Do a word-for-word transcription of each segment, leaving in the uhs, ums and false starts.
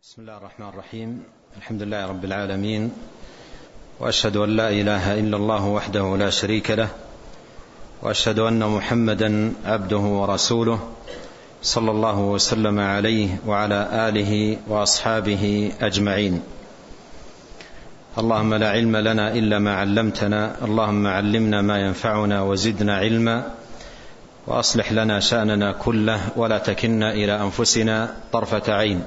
بسم الله الرحمن الرحيم. الحمد لله رب العالمين، وأشهد أن لا إله إلا الله وحده لا شريك له، وأشهد أن محمدا عبده ورسوله صلى الله وسلم عليه وعلى آله وأصحابه أجمعين. اللهم لا علم لنا إلا ما علمتنا، اللهم علمنا ما ينفعنا وزدنا علما، وأصلح لنا شأننا كله ولا تكلنا إلى أنفسنا طرفة عين.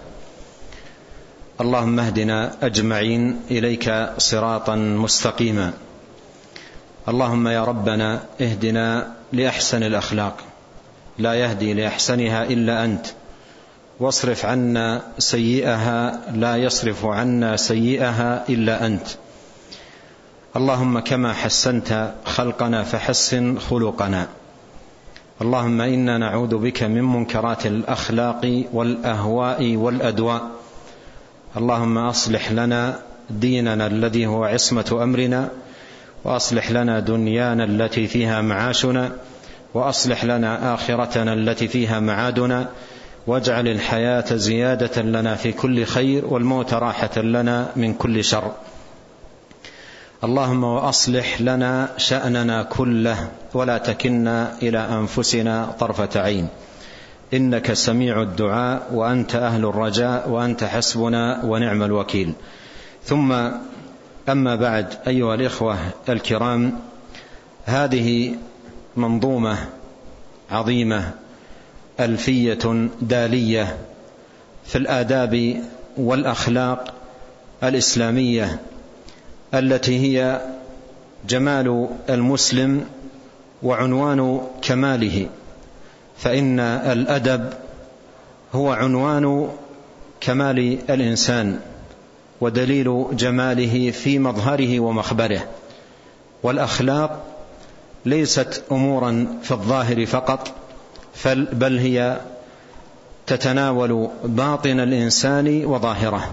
اللهم اهدنا أجمعين إليك صراطا مستقيما. اللهم يا ربنا اهدنا لأحسن الأخلاق، لا يهدي لأحسنها إلا أنت، واصرف عنا سيئها، لا يصرف عنا سيئها إلا أنت. اللهم كما حسنت خلقنا فحسن خلقنا. اللهم إنا نعوذ بك من منكرات الأخلاق والأهواء والأدواء. اللهم أصلح لنا ديننا الذي هو عصمة أمرنا، وأصلح لنا دنيانا التي فيها معاشنا، وأصلح لنا آخرتنا التي فيها معادنا، واجعل الحياة زيادة لنا في كل خير، والموت راحة لنا من كل شر. اللهم وأصلح لنا شأننا كله، ولا تكلنا إلى أنفسنا طرفة عين، إنك سميع الدعاء، وأنت أهل الرجاء، وأنت حسبنا ونعم الوكيل. ثم أما بعد، أيها الإخوة الكرام، هذه منظومة عظيمة ألفية دالية في الآداب والأخلاق الإسلامية، التي هي جمال المسلم وعنوان كماله. فإن الأدب هو عنوان كمال الإنسان ودليل جماله في مظهره ومخبره، والأخلاق ليست أمورا في الظاهر فقط، بل هي تتناول باطن الإنسان وظاهره.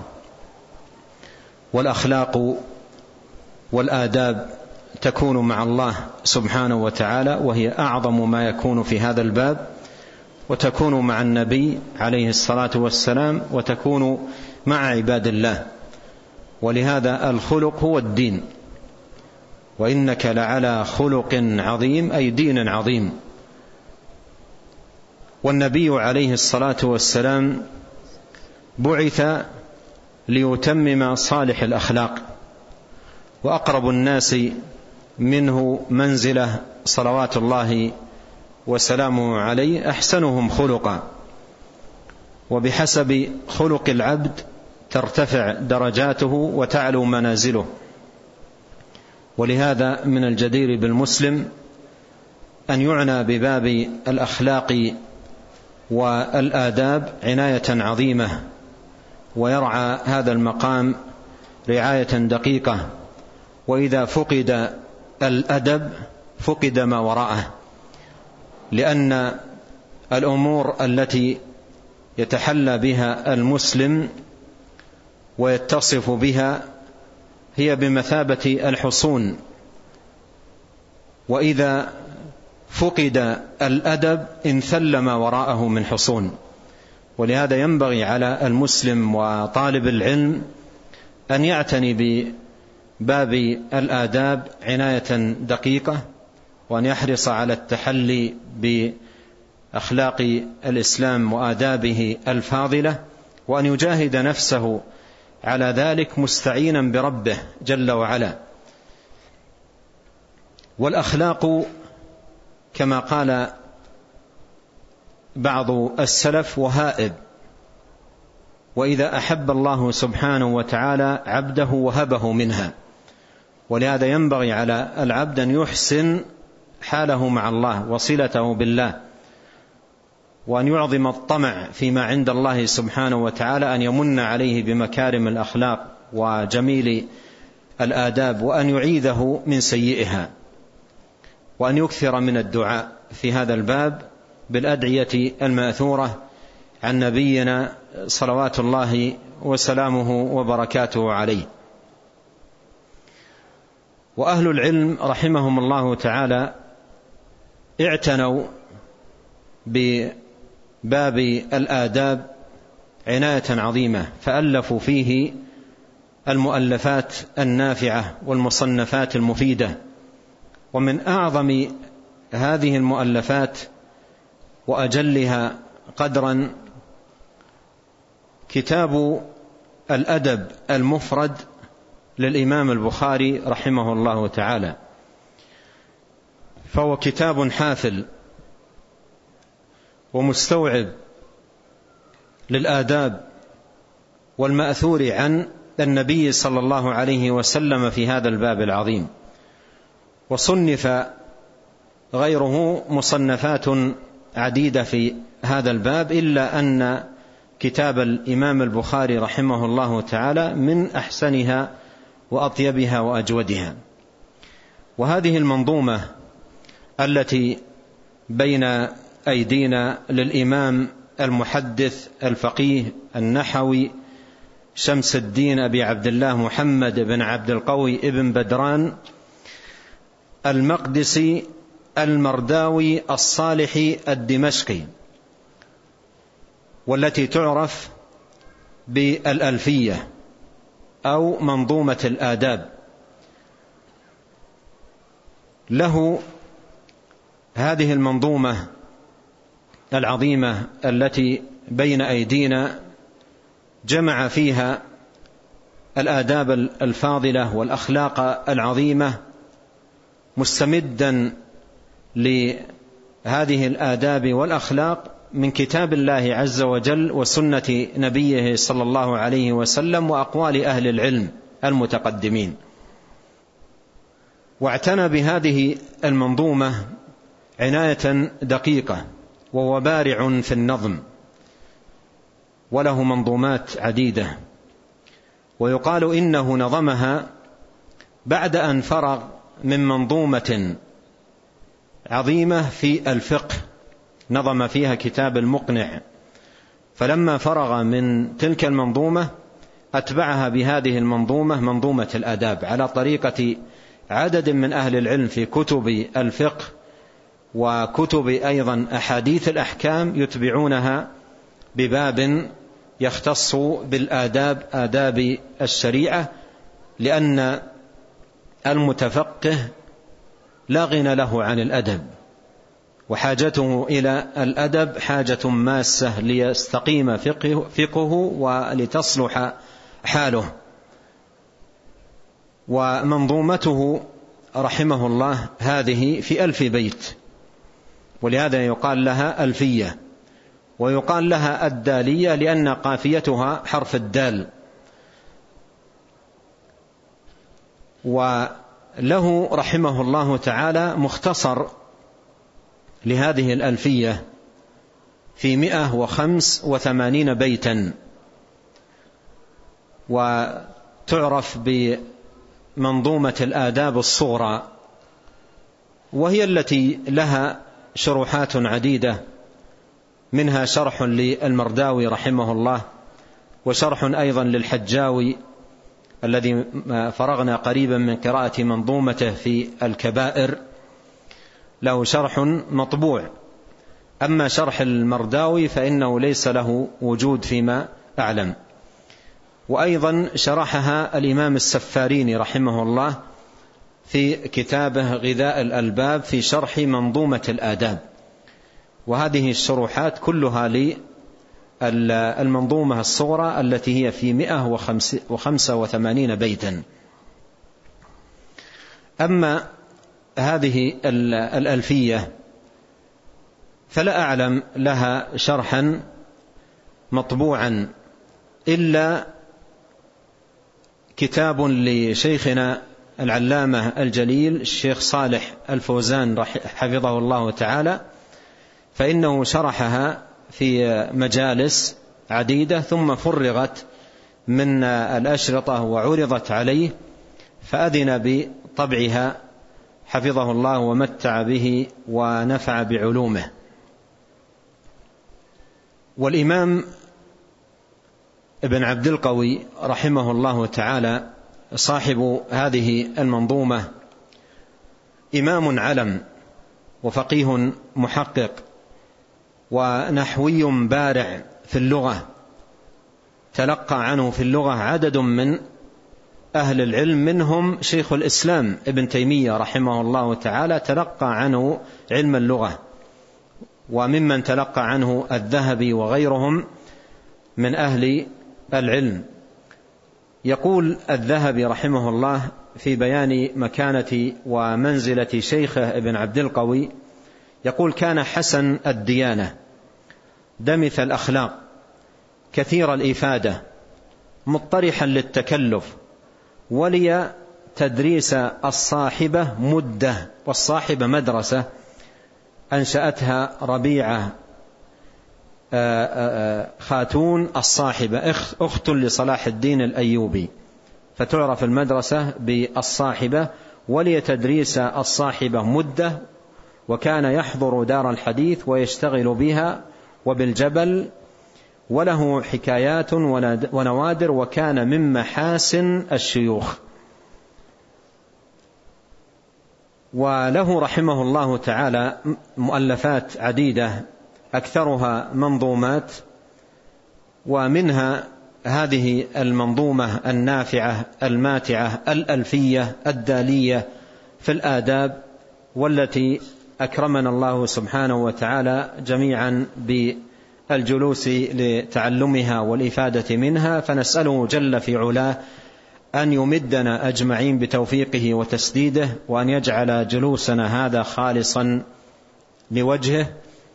والأخلاق والآداب تكون مع الله سبحانه وتعالى، وهي أعظم ما يكون في هذا الباب، وتكون مع النبي عليه الصلاة والسلام، وتكون مع عباد الله. ولهذا الخلق هو الدين، وإنك لعلى خلق عظيم، أي دين عظيم. والنبي عليه الصلاة والسلام بعث ليتمم صالح الأخلاق، وأقرب الناس منه منزلة صلوات الله وسلامه عليه أحسنهم خلقا، وبحسب خلق العبد ترتفع درجاته وتعلو منازله. ولهذا من الجدير بالمسلم أن يعنى بباب الأخلاق والآداب عناية عظيمة، ويرعى هذا المقام رعاية دقيقة. وإذا فقد الأدب فقد ما وراءه، لأن الأمور التي يتحلى بها المسلم ويتصف بها هي بمثابة الحصون، وإذا فقد الأدب انثل ما وراءه من حصون. ولهذا ينبغي على المسلم وطالب العلم أن يعتني بباب الآداب عناية دقيقة، وأن يحرص على التحلي بأخلاق الإسلام وآدابه الفاضلة، وأن يجاهد نفسه على ذلك مستعينا بربه جل وعلا. والأخلاق كما قال بعض السلف وهائب، وإذا أحب الله سبحانه وتعالى عبده وهبه منها. ولهذا ينبغي على العبد أن يحسن حاله مع الله وصلته بالله، وأن يعظم الطمع فيما عند الله سبحانه وتعالى، أن يمن عليه بمكارم الأخلاق وجميل الآداب، وأن يعيذه من سيئها، وأن يكثر من الدعاء في هذا الباب بالأدعية المأثورة عن نبينا صلوات الله وسلامه وبركاته عليه. وأهل العلم رحمهم الله تعالى اعتنوا بباب الآداب عناية عظيمة، فألفوا فيه المؤلفات النافعة والمصنفات المفيدة. ومن أعظم هذه المؤلفات وأجلها قدرا كتاب الأدب المفرد للإمام البخاري رحمه الله تعالى، فهو كتاب حافل ومستوعب للآداب والمأثور عن النبي صلى الله عليه وسلم في هذا الباب العظيم. وصنف غيره مصنفات عديدة في هذا الباب، إلا أن كتاب الإمام البخاري رحمه الله تعالى من أحسنها وأطيبها وأجودها. وهذه المنظومة التي بين أيدينا للإمام المحدث الفقيه النحوي شمس الدين أبي عبد الله محمد بن عبد القوي ابن بدران المقدسي المرداوي الصالحي الدمشقي، والتي تعرف بالألفية أو منظومة الآداب. له هذه المنظومة العظيمة التي بين أيدينا جمع فيها الآداب الفاضلة والأخلاق العظيمة، مستمدا لهذه الآداب والأخلاق من كتاب الله عز وجل وسنة نبيه صلى الله عليه وسلم وأقوال أهل العلم المتقدمين. واعتنى بهذه المنظومة عناية دقيقة، وهو بارع في النظم، وله منظومات عديدة. ويقال إنه نظمها بعد أن فرغ من منظومة عظيمة في الفقه، نظم فيها كتاب المقنع، فلما فرغ من تلك المنظومة أتبعها بهذه المنظومة منظومة الآداب، على طريقة عدد من أهل العلم في كتب الفقه وكتب أيضا أحاديث الأحكام، يتبعونها بباب يختص بالآداب، آداب الشريعة، لأن المتفقه لا غنى له عن الأدب، وحاجته إلى الأدب حاجة ماسة ليستقيم فقهه ولتصلح حاله. ومنظومته رحمه الله هذه في ألف بيت، ولهذا يقال لها ألفية، ويقال لها الدالية لأن قافيتها حرف الدال. وله رحمه الله تعالى مختصر لهذه الألفية في مئة وخمس وثمانين بيتا، وتعرف بمنظومة الآداب الصغرى، وهي التي لها شروحات عديدة، منها شرح للمرداوي رحمه الله، وشرح أيضا للحجاوي الذي فرغنا قريبا من قراءة منظومته في الكبائر، له شرح مطبوع. أما شرح المرداوي فإنه ليس له وجود فيما أعلم. وأيضا شرحها الإمام السفاريني رحمه الله في كتابه غذاء الألباب في شرح منظومة الآداب. وهذه الشروحات كلها للمنظومة الصغرى التي هي في مئة وخمسة وثمانين بيتا. أما هذه الألفية فلا أعلم لها شرحا مطبوعا إلا كتاب لشيخنا العلامة الجليل الشيخ صالح الفوزان حفظه الله تعالى، فإنه شرحها في مجالس عديدة ثم فرغت من الأشرطة وعرضت عليه فأذن بطبعها حفظه الله ومتع به ونفع بعلومه. والإمام ابن عبد القوي رحمه الله تعالى صاحب هذه المنظومة إمام علم وفقيه محقق ونحوي بارع في اللغة، تلقى عنه في اللغة عدد من أهل العلم، منهم شيخ الإسلام ابن تيمية رحمه الله تعالى تلقى عنه علم اللغة، وممن تلقى عنه الذهبي وغيرهم من أهل العلم. يقول الذهبي رحمه الله في بيان مكانة ومنزلة شيخه ابن عبد القوي، يقول: كان حسن الديانة، دمث الأخلاق، كثير الإفادة، مطرحا للتكلف، ولي تدريس الصاحبة مدة، والصاحبة مدرسة أنشأتها ربيعة خاتون الصاحبة، أخت لصلاح الدين الأيوبي، فتعرف المدرسة بالصاحبة، ولي تدريس الصاحبة مدة، وكان يحضر دار الحديث ويشتغل بها وبالجبل، وله حكايات ونوادر، وكان من محاسن الشيوخ. وله رحمه الله تعالى مؤلفات عديدة أكثرها منظومات، ومنها هذه المنظومة النافعة الماتعة الألفية الدالية في الآداب، والتي أكرمنا الله سبحانه وتعالى جميعا بالجلوس لتعلمها والإفادة منها، فنسأله جل في علاه أن يمدنا أجمعين بتوفيقه وتسديده، وأن يجعل جلوسنا هذا خالصا لوجهه،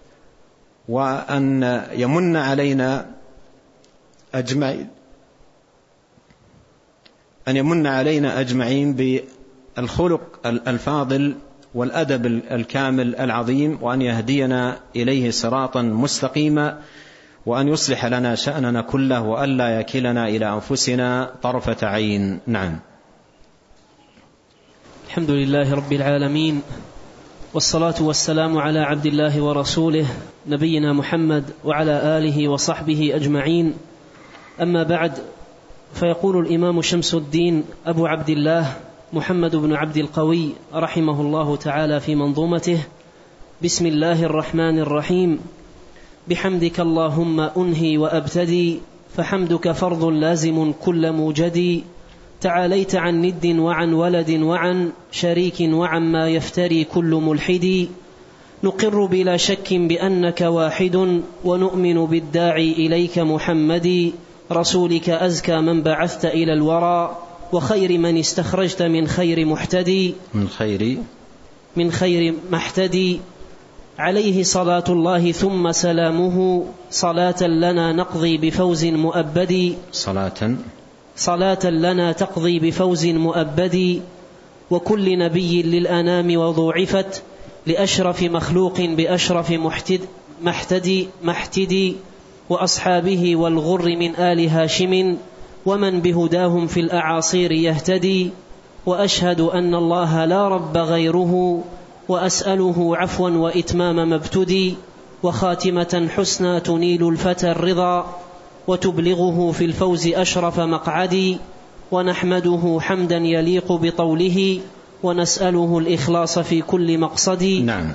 وأن يمن علينا أجمعين أن يمن علينا أجمعين بالخلق الفاضل والأدب الكامل العظيم، وأن يهدينا إليه صراطا مستقيما، وأن يصلح لنا شأننا كله، وأن لا يكلنا إلى أنفسنا طرفة عين. نعم. الحمد لله رب العالمين، والصلاة والسلام على عبد الله ورسوله نبينا محمد وعلى آله وصحبه أجمعين. أما بعد، فيقول الإمام شمس الدين أبو عبد الله محمد بن عبد القوي رحمه الله تعالى في منظومته: بسم الله الرحمن الرحيم. بحمدك اللهم أنهي وأبتدي، فحمدك فرض لازم كل موجد. تعاليت عن ند وعن ولد وعن شريك وعن ما يفتري كل ملحد. نقر بلا شك بأنك واحد، ونؤمن بالداعي إليك محمد، رسولك أزكى من بعثت إلى الورى، وخير من استخرجت من خير محتدي من خير من خير محتدي. عليه صلاة الله ثم سلامه، صلاة لنا نقضي بفوز مؤبد صلاة صلاة لنا تقضي بفوز مؤبد. وكل نبي للأنام وضوعفت، لأشرف مخلوق بأشرف محتد محتدي محتدي. وأصحابه والغر من آل هاشم، ومن بهداهم في الأعاصير يهتدي. وأشهد أن الله لا رب غيره، وأسأله عفوا وإتمام ما ابتدي، وخاتمة حسنى تنيل الفتى الرضا، وتبلغه في الفوز أشرف مقعدي. ونحمده حمدا يليق بطوله، ونسأله الإخلاص في كل مقصد. نعم.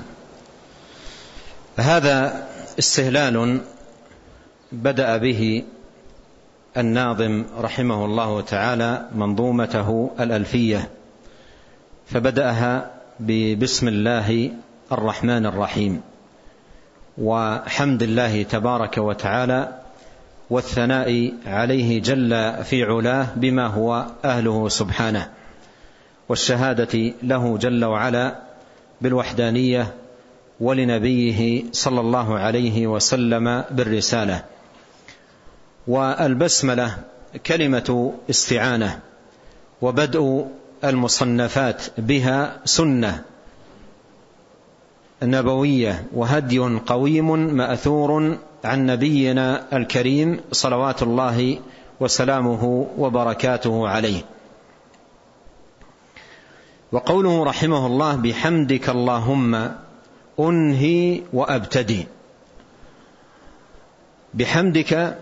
هذا استهلال بدأ به الناظم رحمه الله تعالى منظومته الألفية، فبدأها ببسم الله الرحمن الرحيم، وحمد الله تبارك وتعالى، والثناء عليه جل في علاه بما هو أهله سبحانه، والشهادة له جل وعلا بالوحدانية، ولنبيه صلى الله عليه وسلم بالرسالة. والبسملة كلمة استعانة، وبدء المصنفات بها سنة نبوية وهدي قويم مأثور عن نبينا الكريم صلوات الله وسلامه وبركاته عليه. وقوله رحمه الله: بحمدك اللهم أنهي وأبتدي. بحمدك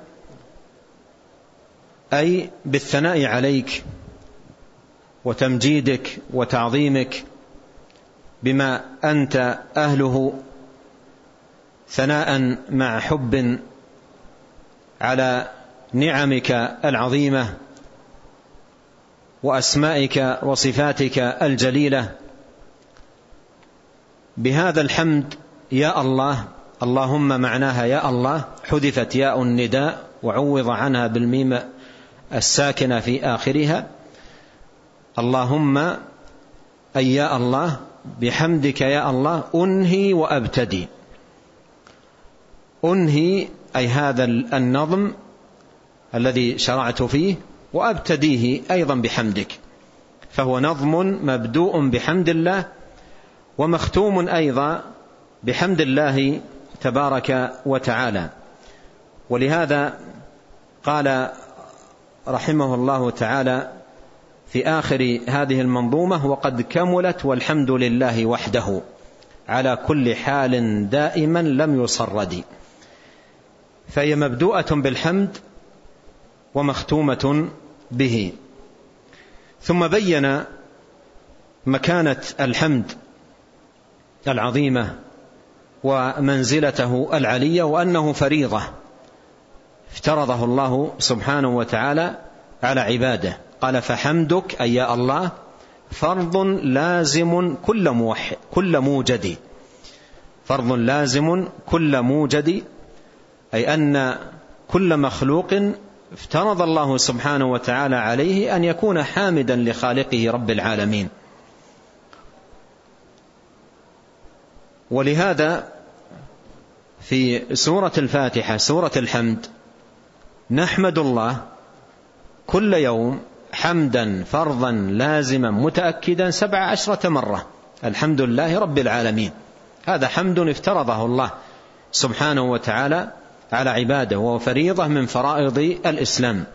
أي بالثناء عليك وتمجيدك وتعظيمك بما أنت أهله، ثناء مع حب على نعمك العظيمة وأسمائك وصفاتك الجليلة. بهذا الحمد يا الله، اللهم معناها يا الله، حذفت ياء النداء وعوض عنها بالميم الساكنة في آخرها. اللهم أي يا الله، بحمدك يا الله أنهي وأبتدي. أنهي أي هذا النظم الذي شرعت فيه، وأبتديه أيضا بحمدك، فهو نظم مبدوء بحمد الله ومختوم أيضا بحمد الله تبارك وتعالى. ولهذا قال رحمه الله تعالى في آخر هذه المنظومة: وقد كملت والحمد لله وحده على كل حال دائما لم يصرد. فهي مبدوءة بالحمد ومختومة به. ثم بين مكانة الحمد العظيمة ومنزلته العلية، وأنه فريضة افترضه الله سبحانه وتعالى على عباده. قال: فحمدك أي يا الله فرض لازم كل موحد كل موجد. فرض لازم كل موجد، أي أن كل مخلوق افترض الله سبحانه وتعالى عليه أن يكون حامدا لخالقه رب العالمين. ولهذا في سورة الفاتحة سورة الحمد نحمد الله كل يوم حمدا فرضا لازما متأكدا سبع عشرة مرة: الحمد لله رب العالمين. هذا حمد افترضه الله سبحانه وتعالى على عباده، وهو فريضة من فرائض الإسلام.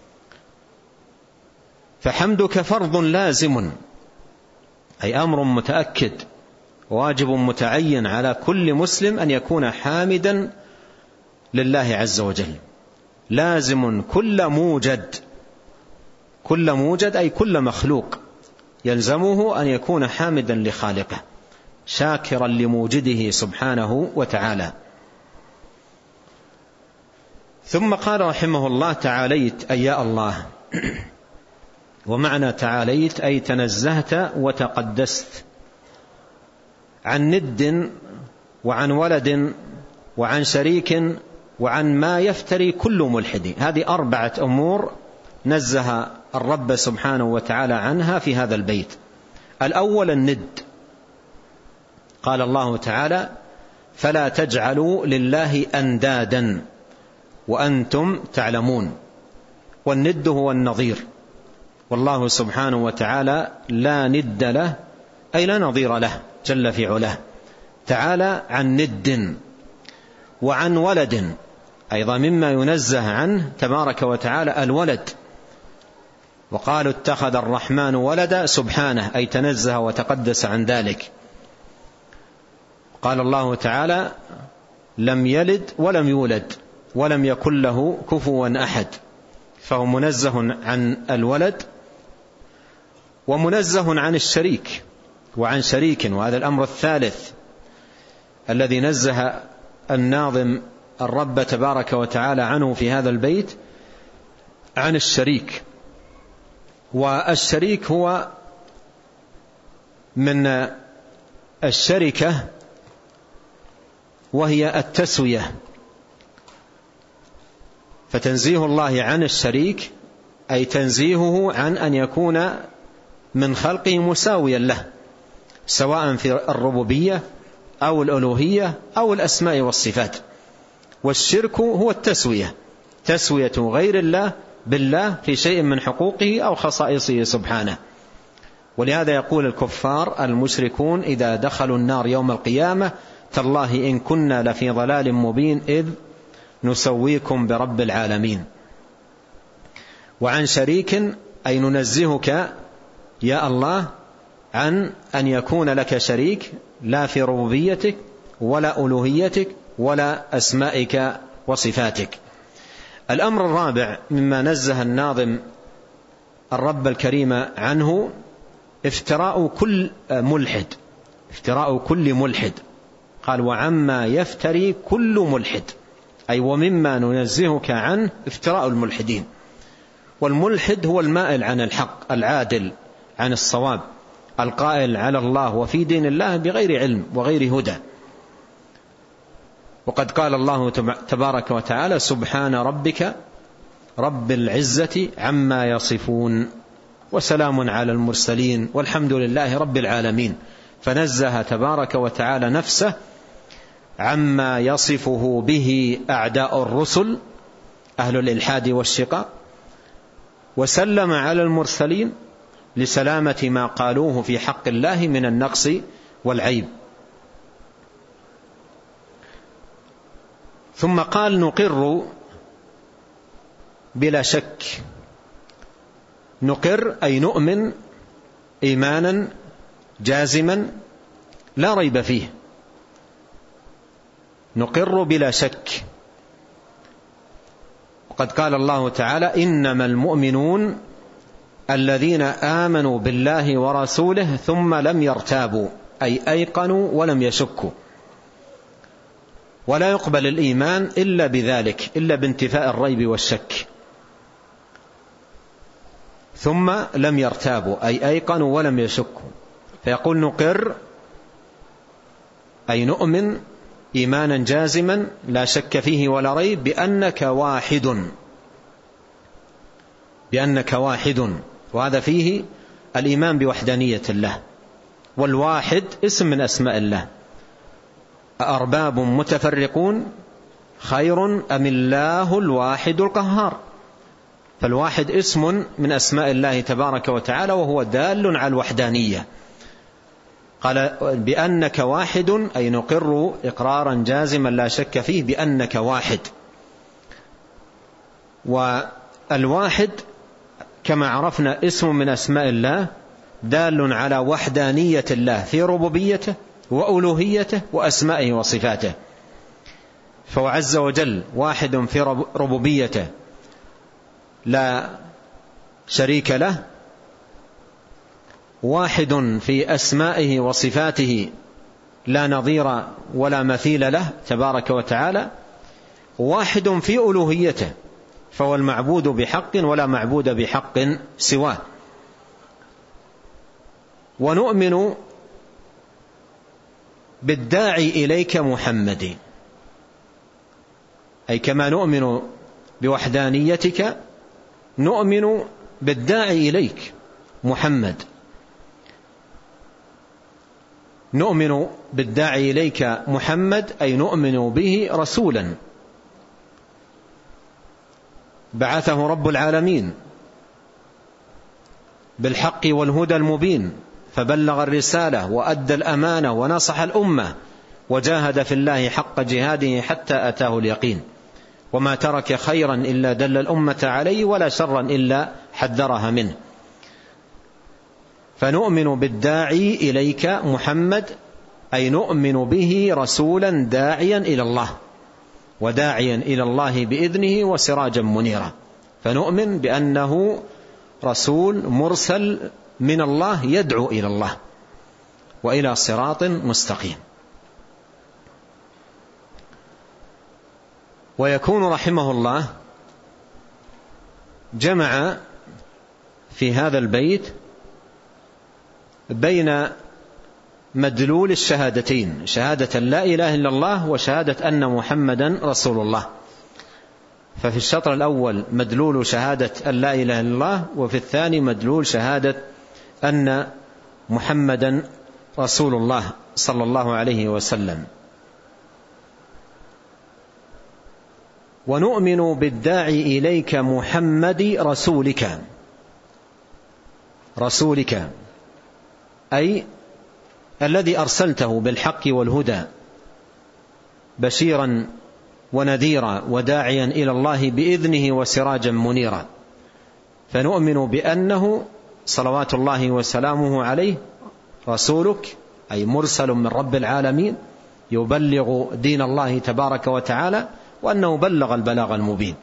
فحمدك فرض لازم، أي أمر متأكد واجب متعين على كل مسلم أن يكون حامدا لله عز وجل. لازم كل موجد، كل موجد أي كل مخلوق يلزمه أن يكون حامدا لخالقه شاكرا لموجده سبحانه وتعالى. ثم قال رحمه الله: تعاليت أي يا الله. ومعنى تعاليت أي تنزهت وتقدست عن ند وعن ولد وعن شريك وعن ما يفتري كل ملحد. هذه أربعة أمور نزه الرب سبحانه وتعالى عنها في هذا البيت. الأول الند، قال الله تعالى: فلا تجعلوا لله أندادا وأنتم تعلمون. والند هو النظير، والله سبحانه وتعالى لا ند له أي لا نظير له جل في علاه. تعالى عن ند وعن ولد، أيضا مما ينزه عنه تبارك وتعالى الولد. وقالوا اتخذ الرحمن ولدا سبحانه، أي تنزه وتقدس عن ذلك. قال الله تعالى: لم يلد ولم يولد ولم يكن له كفوا أحد. فهو منزه عن الولد ومنزه عن الشريك وعن شريك. وهذا الأمر الثالث الذي نزه الناظم الرب تبارك وتعالى عنه في هذا البيت، عن الشريك. والشريك هو من الشركة، وهي التسوية. فتنزيه الله عن الشريك أي تنزيهه عن أن يكون من خلقه مساويا له، سواء في الربوبية أو الألوهية أو الأسماء والصفات. والشرك هو التسوية، تسوية غير الله بالله في شيء من حقوقه أو خصائصه سبحانه. ولهذا يقول الكفار المشركون إذا دخلوا النار يوم القيامة: تالله إن كنا لفي ضلال مبين إذ نسويكم برب العالمين. وعن شريك أي ننزهك يا الله عن أن يكون لك شريك، لا في ربوبيتك ولا ألوهيتك ولا أسمائك وصفاتك. الأمر الرابع مما نزه الناظم الرب الكريم عنه افتراء كل ملحد، افتراء كل ملحد. قال: وعما يفتري كل ملحد، أي ومما ننزهك عنه افتراء الملحدين. والملحد هو المائل عن الحق العادل عن الصواب القائل على الله وفي دين الله بغير علم وغير هدى. وقد قال الله تبارك وتعالى سبحان ربك رب العزة عما يصفون وسلام على المرسلين والحمد لله رب العالمين. فنزه تبارك وتعالى نفسه عما يصفه به أعداء الرسل أهل الإلحاد والشقاق، وسلم على المرسلين لسلامة ما قالوه في حق الله من النقص والعيب. ثم قال نقر بلا شك. نقر أي نؤمن إيمانا جازما لا ريب فيه. نقر بلا شك. وقد قال الله تعالى إنما المؤمنون الذين آمنوا بالله ورسوله ثم لم يرتابوا، أي أيقنوا ولم يشكوا. ولا يقبل الإيمان إلا بذلك، إلا بانتفاء الريب والشك. ثم لم يرتابوا أي أيقنوا ولم يشكوا. فيقول نقر أي نؤمن إيمانا جازما لا شك فيه ولا ريب بأنك واحد، بأنك واحد. وهذا فيه الإيمان بوحدانية الله. والواحد اسم من أسماء الله. أأرباب متفرقون خير أم الله الواحد القهار. فالواحد اسم من أسماء الله تبارك وتعالى وهو دال على الوحدانية. قال بأنك واحد أي نقر إقرارا جازما لا شك فيه بأنك واحد. والواحد كما عرفنا اسم من أسماء الله دال على وحدانية الله في ربوبيته وألوهيته وأسمائه وصفاته. فهو عز وجل واحد في ربوبيته لا شريك له، واحد في أسمائه وصفاته لا نظير ولا مثيل له تبارك وتعالى، واحد في ألوهيته فهو المعبود بحق ولا معبود بحق سواه. ونؤمن بالداعي إليك محمد، أي كما نؤمن بوحدانيتك نؤمن بالداعي إليك محمد. نؤمن بالداعي إليك محمد أي نؤمن به رسولا بعثه رب العالمين بالحق والهدى المبين، فبلغ الرسالة وأدى الأمانة ونصح الأمة وجاهد في الله حق جهاده حتى أتاه اليقين. وما ترك خيرا إلا دل الأمة عليه ولا شرا إلا حذرها منه. فنؤمن بالداعي إليك محمد أي نؤمن به رسولا داعيا إلى الله وداعيا إلى الله بإذنه وسراجا منيرا. فنؤمن بأنه رسول مرسل من الله يدعو إلى الله وإلى صراط مستقيم. ويكون رحمه الله جمع في هذا البيت بين مدلول الشهادتين، شهادة لا إله إلا الله وشهادة أن محمدا رسول الله. ففي الشطر الأول مدلول شهادة أن لا إله إلا الله، وفي الثاني مدلول شهادة أن محمدا رسول الله صلى الله عليه وسلم. ونؤمن بالداعي إليك محمد رسولك، رسولك أي الذي أرسلته بالحق والهدى بشيرا ونذيرا وداعيا إلى الله بإذنه وسراجا منيرا. فنؤمن بأنه صلوات الله وسلامه عليه رسولك أي مرسل من رب العالمين يبلغ دين الله تبارك وتعالى، وأنه بلغ البلاغ المبين.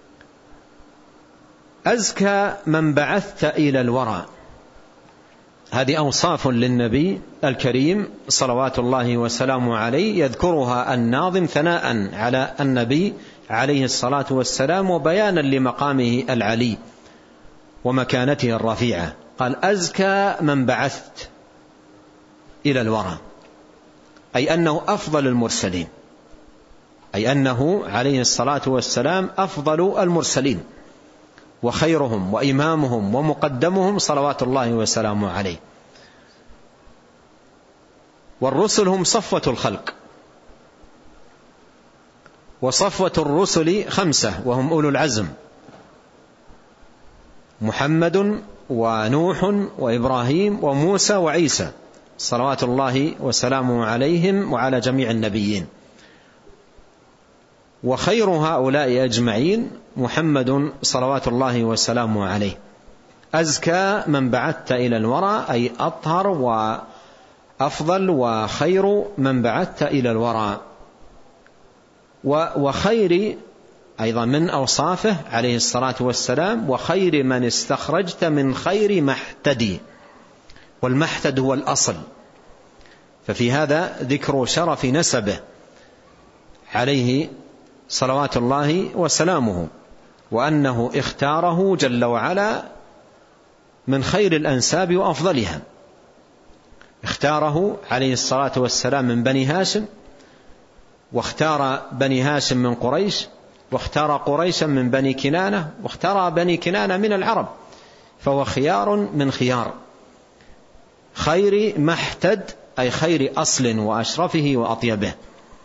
أزكى من بعثت إلى الورى، هذه أوصاف للنبي الكريم صلوات الله وسلامه عليه يذكرها الناظم ثناء على النبي عليه الصلاة والسلام وبيانا لمقامه العلي ومكانته الرفيعة. قال أزكى من بعثت إلى الورى، أي أنه أفضل المرسلين، أي أنه عليه الصلاة والسلام أفضل المرسلين وخيرهم وإمامهم ومقدمهم صلوات الله وسلامه عليه. والرسل هم صفوة الخلق، وصفوة الرسل خمسة وهم أولو العزم: محمد ونوح وإبراهيم وموسى وعيسى صلوات الله وسلامه عليهم وعلى جميع النبيين. وخير هؤلاء أجمعين محمد صلوات الله وسلامه عليه. أزكى من بعثت إلى الورى، أي أطهر وأفضل وخير من بعثت إلى الورى. وخير أيضا من أوصافه عليه الصلاة والسلام: وخير من استخرجت من خير محتدي. والمحتد هو الأصل، ففي هذا ذكر شرف نسبه عليه صلوات الله وسلامه، وأنه اختاره جل وعلا من خير الأنساب وأفضلها. اختاره عليه الصلاة والسلام من بني هاشم، واختار بني هاشم من قريش، واختار قريشا من بني كنانة، واختار بني كنانة من العرب، فهو خيار من خيار. خير محتد أي خير أصل وأشرفه وأطيبه.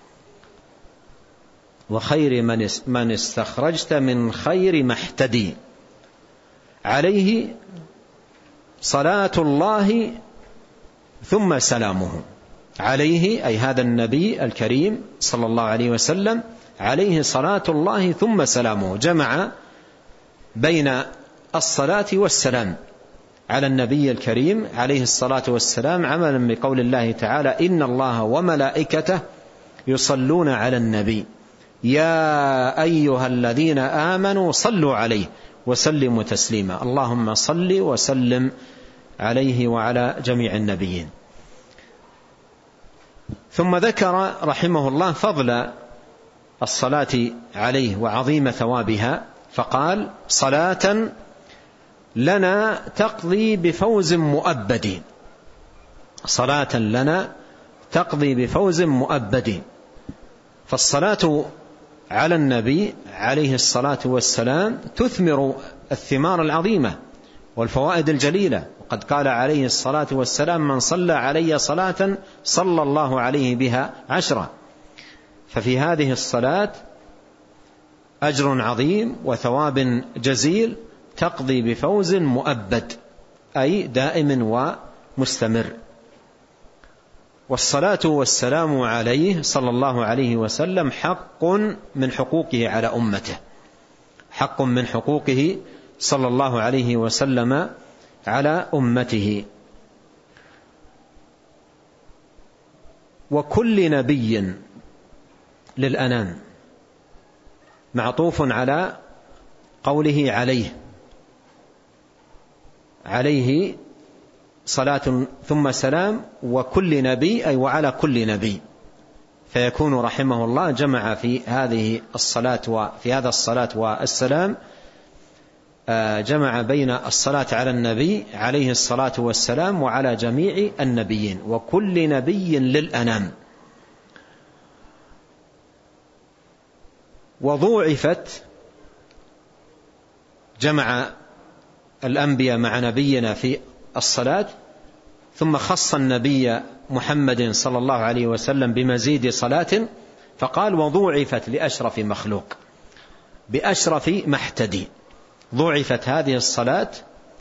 وخير من استخرجت من خير محتدي. عليه صلاة الله ثم سلامه. عليه أي هذا النبي الكريم صلى الله عليه وسلم عليه صلاة الله ثم سلامه، جمع بين الصلاة والسلام على النبي الكريم عليه الصلاة والسلام، عملا بقول الله تعالى: إن الله وملائكته يصلون على النبي يا أيها الذين آمنوا صلوا عليه وسلموا تسليما. اللهم صل وسلم عليه وعلى جميع النبيين. ثم ذكر رحمه الله فضل الصلاة عليه وعظيم ثوابها، فقال: صلاة لنا تقضي بفوز مؤبد. صلاة لنا تقضي بفوز مؤبد. فالصلاة على النبي عليه الصلاة والسلام تثمر الثمار العظيمة والفوائد الجليلة. وقد قال عليه الصلاة والسلام: من صلى علي صلاة صلى الله عليه بها عشرة. ففي هذه الصلاة أجر عظيم وثواب جزيل تقضي بفوز مؤبد، أي دائم ومستمر. والصلاة والسلام عليه صلى الله عليه وسلم حق من حقوقه على أمته، حق من حقوقه صلى الله عليه وسلم على أمته. وكل نبي للأنام معطوف على قوله عليه، عليه صلاة ثم سلام، وكل نبي أي وعلى كل نبي، فيكون رحمه الله جمع في هذه الصلاة وفي هذا الصلاة والسلام جمع بين الصلاة على النبي عليه الصلاة والسلام وعلى جميع النبيين. وكل نبي للأنام. وضوعفت جمع الأنبياء مع نبينا في الصلاة، ثم خص النبي محمد صلى الله عليه وسلم بمزيد صلاة، فقال: وضوعفت لأشرف مخلوق بأشرف محتدي. ضوعفت هذه الصلاة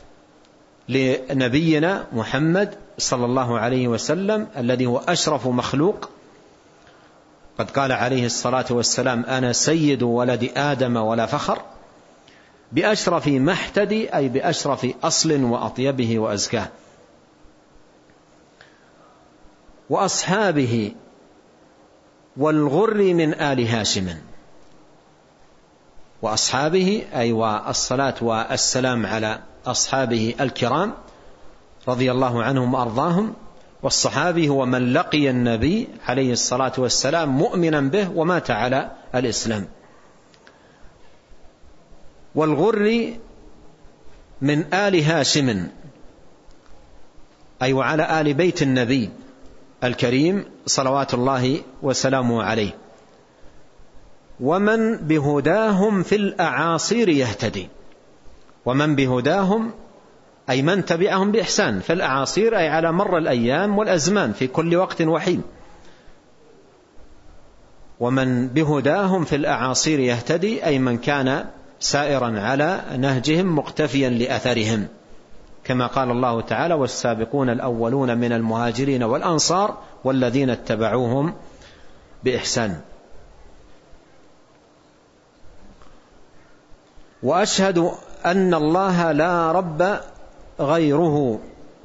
لنبينا محمد صلى الله عليه وسلم الذي هو أشرف مخلوق. قد قال عليه الصلاة والسلام: أنا سيد ولد آدم ولا فخر. بأشرف محتدي أي بأشرف أصل وأطيبه وأزكاه. وأصحابه والغر من آل هاشم. وأصحابه أي والصلاة والسلام على أصحابه الكرام رضي الله عنهم وأرضاهم. والصحابي هو من لقي النبي عليه الصلاة والسلام مؤمنا به ومات على الإسلام. والغر من آل هاشم، أي وعلى آل بيت النبي الكريم صلوات الله وسلامه عليه. ومن بهداهم في الأعاصير يهتدي. ومن بهداهم أي من تبعهم بإحسان في الأعاصير، أي على مر الأيام والأزمان في كل وقت وحين. ومن بهداهم في الأعاصير يهتدي أي من كان سائرا على نهجهم مقتفيا لأثرهم، كما قال الله تعالى: والسابقون الأولون من المهاجرين والأنصار والذين اتبعوهم بإحسان. وأشهد أن الله لا رب غيره.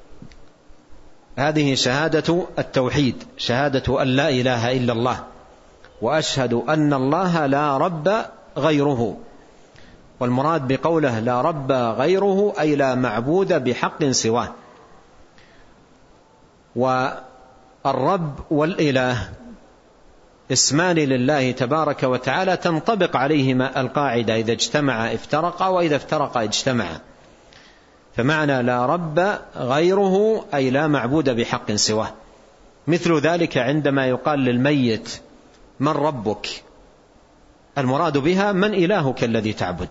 هذه شهادة التوحيد، شهادة أن لا إله إلا الله. وأشهد أن الله لا رب غيره. والمراد بقوله لا رب غيره أي لا معبود بحق سواه. والرب والإله اسمان لله تبارك وتعالى تنطبق عليهما القاعدة: إذا اجتمع افترقا وإذا افترقا اجتمعا. فمعنى لا رب غيره أي لا معبود بحق سواه. مثل ذلك عندما يقال للميت: من ربك؟ المراد بها من إلهك الذي تعبد،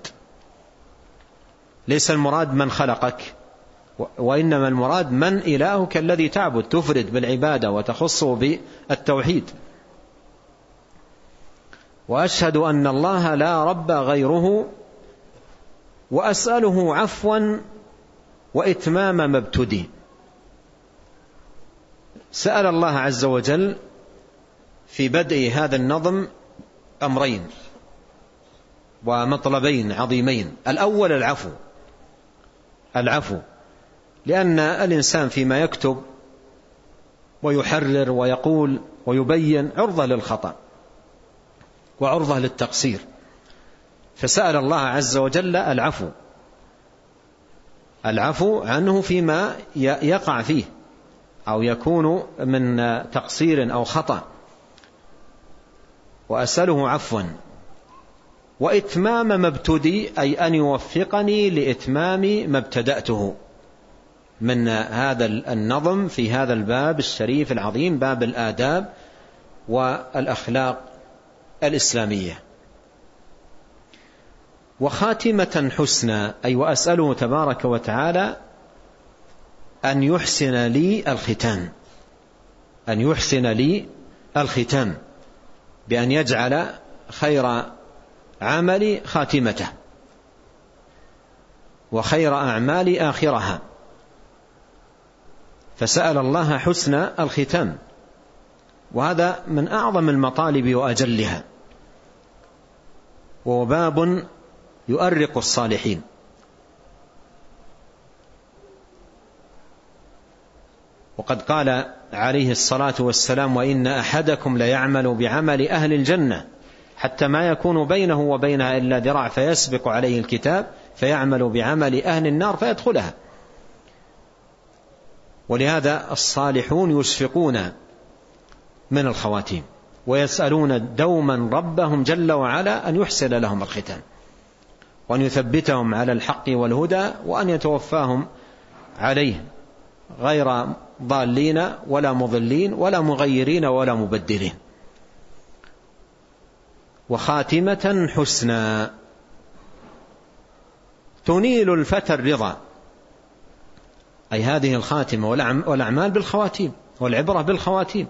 ليس المراد من خلقك، وإنما المراد من إلهك الذي تعبد، تفرد بالعبادة وتخصه بالتوحيد. وأشهد أن الله لا رب غيره وأسأله عفوا وإتمام ما ابتدي. سأل الله عز وجل في بدء هذا النظم أمرين ومطلبين عظيمين. الأول العفو، العفو لأن الإنسان فيما يكتب ويحرر ويقول ويبين عرضة للخطأ وعرضة للتقصير، فسأل الله عز وجل العفو، العفو عنه فيما يقع فيه أو يكون من تقصير أو خطأ، وأسأله عفوا. وإتمام ما ابتدي أي أن يوفقني لإتمام ما ابتدأته من هذا النظم في هذا الباب الشريف العظيم، باب الآداب والأخلاق الإسلامية. وخاتمة حسنى أي وأسأله تبارك وتعالى أن يحسن لي الختام، أن يحسن لي الختام بأن يجعل خير عملي خاتمته وخير أعمالي آخرها. فسأل الله حسن الختام، وهذا من أعظم المطالب وأجلها، وباب يؤرق الصالحين. وقد قال عليه الصلاة والسلام: وإن أحدكم ليعمل بعمل أهل الجنة حتى ما يكون بينه وبينها إلا ذراع فيسبق عليه الكتاب فيعمل بعمل أهل النار فيدخلها. ولهذا الصالحون يشفقون من الخواتيم ويسألون دوما ربهم جل وعلا أن يحسن لهم الختام وأن يثبتهم على الحق والهدى وأن يتوفاهم عليه غير ضالين ولا مضلين ولا مغيرين ولا مبدلين. وخاتمة حسنى تنيل الفتى الرضا، أي هذه الخاتمة والأعمال بالخواتيم والعبرة بالخواتيم.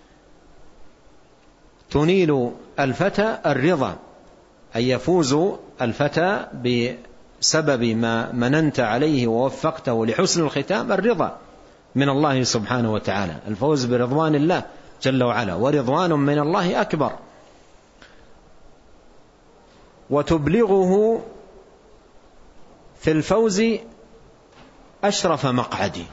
تنيل الفتى الرضا أي يفوز الفتى بسبب ما مننت عليه ووفقته لحسن الختام الرضا من الله سبحانه وتعالى، الفوز برضوان الله جل وعلا، ورضوان من الله أكبر. وتبلغه في الفوز أشرف مقعدي،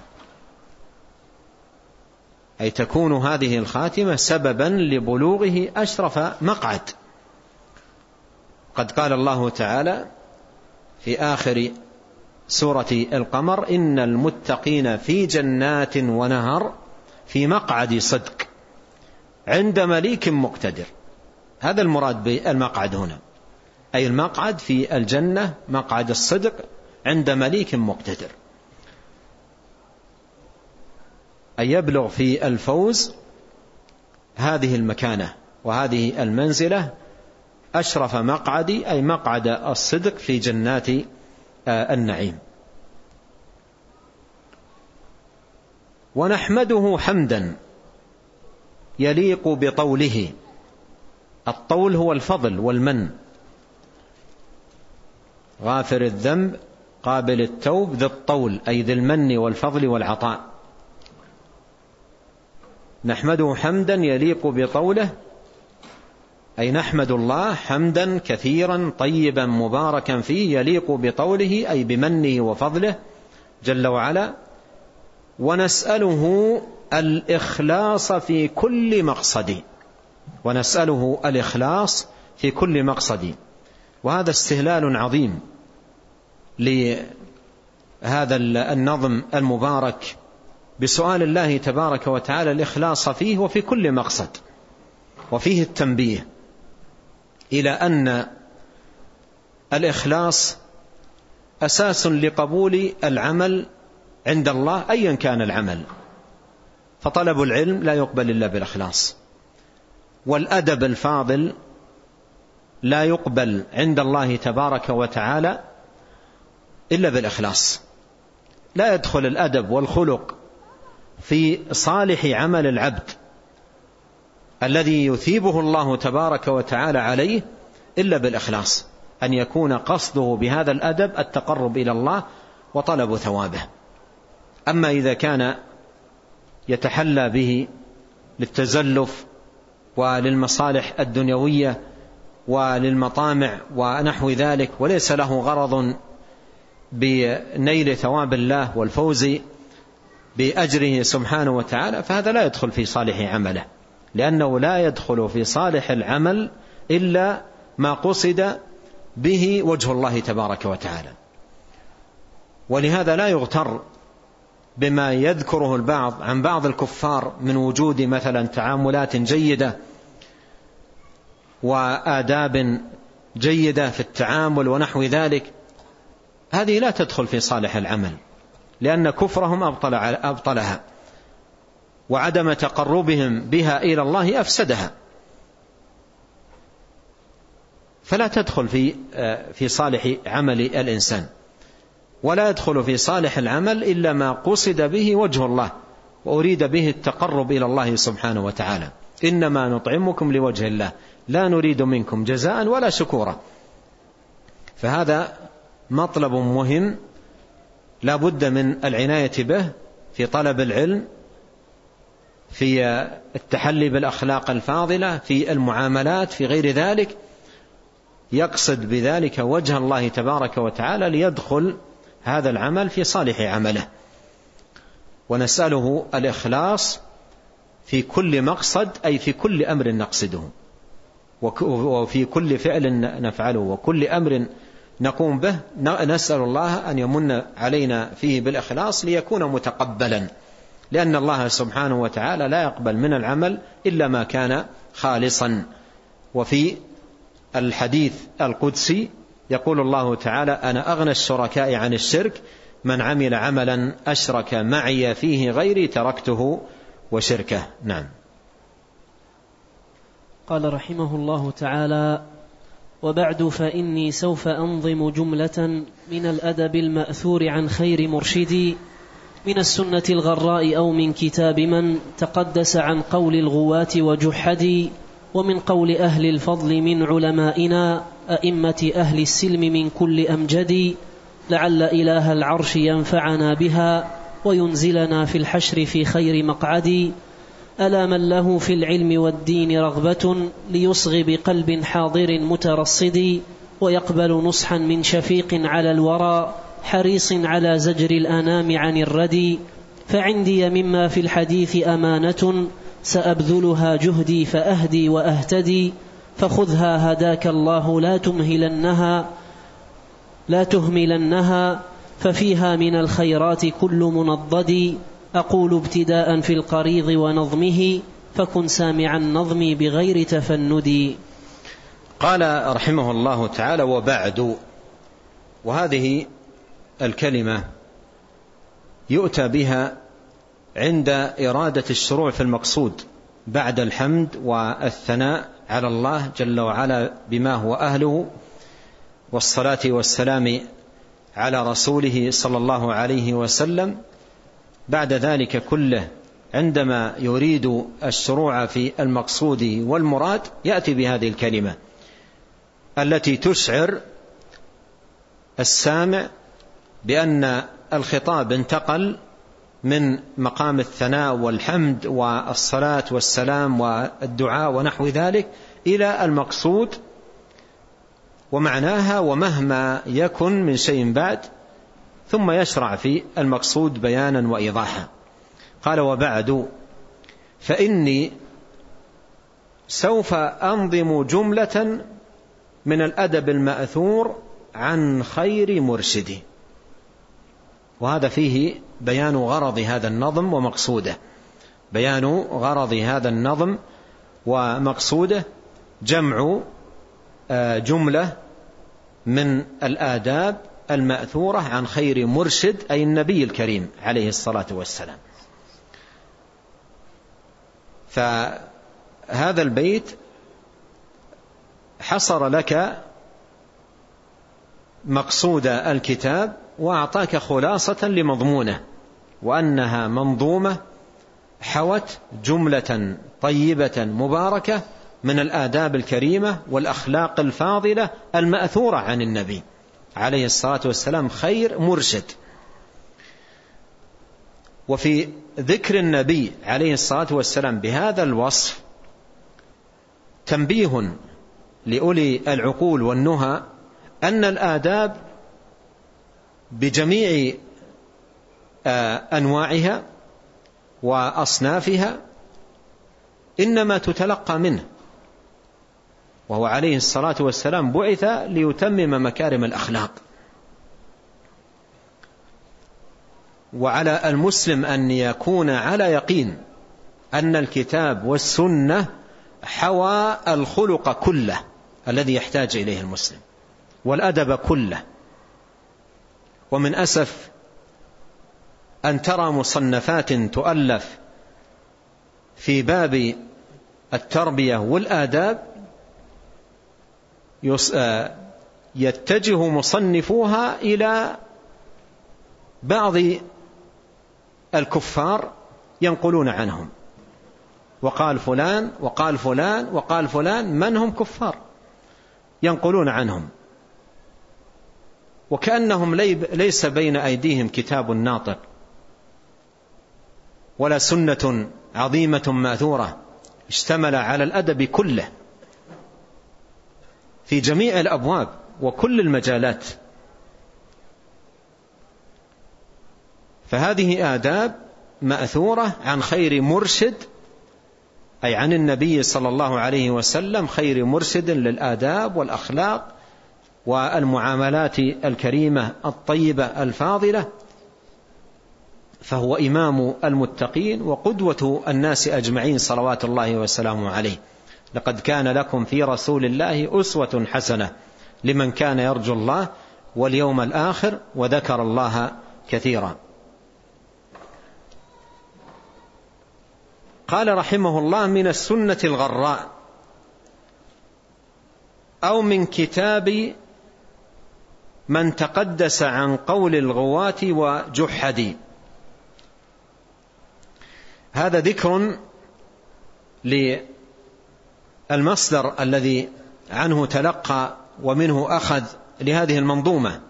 أي تكون هذه الخاتمة سببا لبلوغه أشرف مقعد. قد قال الله تعالى في آخر سورة القمر: إن المتقين في جنات ونهر في مقعد صدق عند مليك مقتدر. هذا المراد بالمقعد هنا، أي المقعد في الجنة، مقعد الصدق عند مليك مقتدر، أي يبلغ في الفوز هذه المكانة وهذه المنزلة أشرف مقعد، أي مقعد الصدق في جنات النعيم. ونحمده حمدا يليق بطوله. الطول هو الفضل والمن، غافر الذنب قابل التوب ذي الطول، أي ذي المن والفضل والعطاء. نحمده حمدا يليق بطوله، أي نحمد الله حمدا كثيرا طيبا مباركا فيه يليق بطوله، أي بمنه وفضله جل وعلا. ونسأله الإخلاص في كل مقصد، ونسأله الإخلاص في كل مقصد. وهذا استهلال عظيم لهذا النظم المبارك بسؤال الله تبارك وتعالى الإخلاص فيه وفي كل مقصد. وفيه التنبيه إلى أن الإخلاص أساس لقبول العمل عند الله أيا كان العمل، فطلب العلم لا يقبل إلا بالإخلاص، والأدب الفاضل لا يقبل عند الله تبارك وتعالى إلا بالإخلاص. لا يدخل الأدب والخلق في صالح عمل العبد الذي يثيبه الله تبارك وتعالى عليه إلا بالإخلاص، أن يكون قصده بهذا الأدب التقرب إلى الله وطلب ثوابه. أما إذا كان يتحلى به للتزلف وللمصالح الدنيوية وللمطامع ونحو ذلك، وليس له غرض بنيل ثواب الله والفوز بأجره سبحانه وتعالى، فهذا لا يدخل في صالح عمله، لأنه لا يدخل في صالح العمل إلا ما قصد به وجه الله تبارك وتعالى. ولهذا لا يغتر بما يذكره البعض عن بعض الكفار من وجود مثلا تعاملات جيدة وآداب جيدة في التعامل ونحو ذلك. هذه لا تدخل في صالح العمل، لأن كفرهم أبطل أبطلها، وعدم تقربهم بها إلى الله أفسدها، فلا تدخل في في صالح عمل الإنسان. ولا يدخل في صالح العمل إلا ما قصد به وجه الله وأريد به التقرب إلى الله سبحانه وتعالى. إنما نطعمكم لوجه الله لا نريد منكم جزاء ولا شكورا. فهذا مطلب مهم لا بد من العناية به في طلب العلم، في التحلي بالأخلاق الفاضلة، في المعاملات، في غير ذلك، يقصد بذلك وجه الله تبارك وتعالى ليدخل هذا العمل في صالح عمله. ونسأله الإخلاص في كل مقصد، أي في كل أمر نقصده وفي كل فعل نفعله وكل أمر نقوم به، نسأل الله أن يمن علينا فيه بالإخلاص ليكون متقبلا، لأن الله سبحانه وتعالى لا يقبل من العمل إلا ما كان خالصا. وفي الحديث القدسي يقول الله تعالى: أنا أغنى الشركاء عن الشرك، من عمل عملا أشرك معي فيه غيري تركته وشركه. نعم. قال رحمه الله تعالى: وبعد فإني سوف أنظم جملة من الأدب المأثور عن خير مرشدي من السنة الغراء أو من كتاب من تقدس عن قول الغواة وجحدي، ومن قول أهل الفضل من علمائنا أئمة أهل السلم من كل أمجد، لعل إله العرش ينفعنا بها وينزلنا في الحشر في خير مقعد. ألا من له في العلم والدين رغبة ليصغي بقلب حاضر مترصد، ويقبل نصحا من شفيق على الورى حريص على زجر الأنام عن الردي، فعندي مما في الحديث أمانة سأبذلها جهدي فأهدي وأهتدي، فخذها هداك الله لا تمهلنها لا تهملنها ففيها من الخيرات كل منضد أقول ابتداء في القريض ونظمه فكن سامعا نظمي بغير تفند. قال رحمه الله تعالى: وبعد. وهذه الكلمة يؤتى بها عند إرادة الشروع في المقصود بعد الحمد والثناء على الله جل وعلا بما هو أهله، والصلاة والسلام على رسوله صلى الله عليه وسلم. بعد ذلك كله عندما يريد الشروع في المقصود والمراد يأتي بهذه الكلمة التي تشعر السامع بأن الخطاب انتقل من مقام الثناء والحمد والصلاة والسلام والدعاء ونحو ذلك إلى المقصود ومعناها ومهما يكن من شيء بعد، ثم يشرع في المقصود بيانا وإيضاحا. قال: وبعد فإني سوف أنظم جملة من الأدب المأثور عن خير مرشدي. وهذا فيه بيان غرض هذا النظم ومقصوده. بيان غرض هذا النظم ومقصوده جمع جملة من الآداب المأثورة عن خير مرشد، أي النبي الكريم عليه الصلاة والسلام. فهذا البيت حصر لك مقصود الكتاب وأعطاك خلاصة لمضمونه، وأنها منظومة حوت جملة طيبة مباركة من الآداب الكريمة والأخلاق الفاضلة المأثورة عن النبي عليه الصلاة والسلام خير مرشد. وفي ذكر النبي عليه الصلاة والسلام بهذا الوصف تنبيه لأولي العقول والنهى أن الآداب بجميع أنواعها وأصنافها إنما تتلقى منه، وهو عليه الصلاة والسلام بعث ليتمم مكارم الأخلاق. وعلى المسلم أن يكون على يقين أن الكتاب والسنة حوى الخلق كله الذي يحتاج إليه المسلم والأدب كله. ومن أسف أن ترى مصنفات تؤلف في باب التربية والآداب يتجه مصنفوها إلى بعض الكفار ينقلون عنهم، وقال فلان وقال فلان وقال فلان من هم كفار ينقلون عنهم، وكأنهم ليس بين أيديهم كتاب ناطق ولا سنة عظيمة ماثورة اشتمل على الأدب كله في جميع الأبواب وكل المجالات. فهذه آداب مأثورة عن خير مرشد، أي عن النبي صلى الله عليه وسلم خير مرشد للآداب والأخلاق والمعاملات الكريمة الطيبة الفاضلة، فهو إمام المتقين وقدوة الناس أجمعين صلوات الله وسلامه عليه. لقد كان لكم في رسول الله أسوة حسنة لمن كان يرجو الله واليوم الآخر وذكر الله كثيرا. قال رحمه الله: من السنة الغراء أو من كتاب من تقدس عن قول الغواة وجحدي. هذا ذكر للمصدر الذي عنه تلقى ومنه أخذ لهذه المنظومة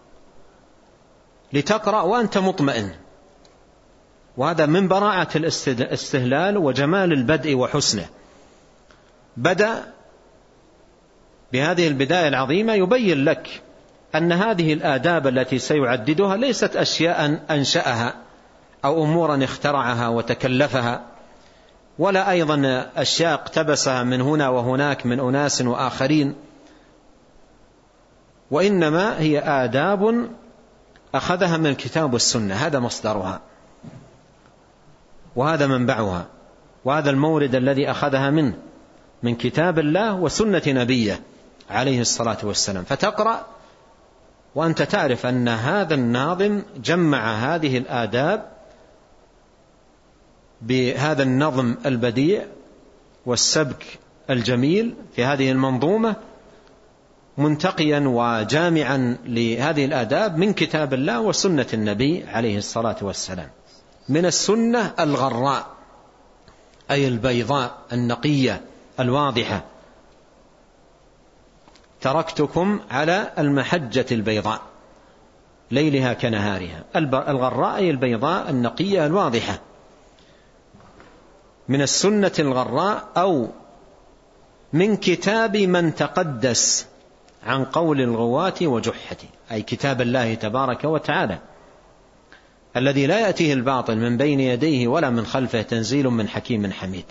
لتقرأ وأنت مطمئن، وهذا من براعة الاستهلال وجمال البدء وحسنه. بدأ بهذه البداية العظيمة يبين لك أن هذه الآداب التي سيعددها ليست أشياء أنشأها أو أمورا اخترعها وتكلفها، ولا أيضا أشياء اقتبسها من هنا وهناك من أناس وآخرين، وإنما هي آداب أخذها من الكتاب والسنة، هذا مصدرها وهذا منبعها، وهذا المورد الذي أخذها منه من كتاب الله وسنة نبيه عليه الصلاة والسلام. فتقرأ وأنت تعرف أن هذا الناظم جمع هذه الآداب بهذا النظم البديع والسبك الجميل في هذه المنظومة، منتقيا وجامعا لهذه الآداب من كتاب الله وسنة النبي عليه الصلاة والسلام. من السنة الغراء، أي البيضاء النقية الواضحة، تركتكم على المحجة البيضاء ليلها كنهارها. الغراء أي البيضاء النقية الواضحة. من السنة الغراء أو من كتاب من تقدس عن قول الغواة وجحته، أي كتاب الله تبارك وتعالى الذي لا يأتيه الباطل من بين يديه ولا من خلفه، تنزيل من حكيم حميد.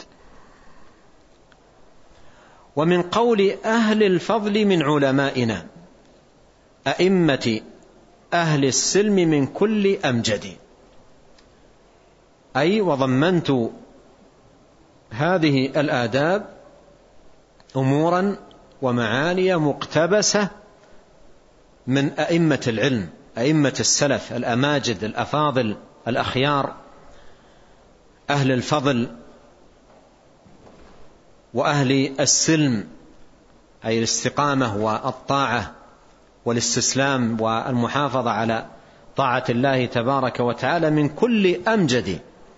ومن قول أهل الفضل من علمائنا أئمة أهل السلم من كل أمجد، أي وضمنت هذه الآداب أمورا ومعاني مقتبسة من أئمة العلم، أئمة السلف الأماجد الأفاضل الأخيار، أهل الفضل وأهل السلم، أي الاستقامة والطاعة والاستسلام والمحافظة على طاعة الله تبارك وتعالى من كل أمجد.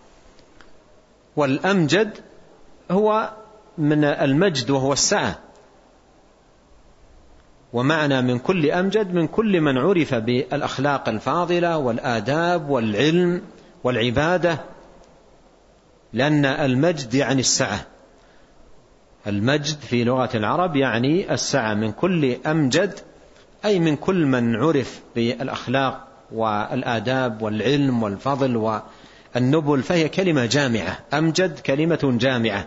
والأمجد هو من المجد وهو السعة، ومعنى من كل أمجد من كل من عرف بالأخلاق الفاضلة والآداب والعلم والعبادة، لأن المجد يعني السعة. المجد في لغة العرب يعني السعة. من كل أمجد أي من كل من عرف بالأخلاق والآداب والعلم والفضل والنبل، فهي كلمة جامعة. أمجد كلمة جامعة.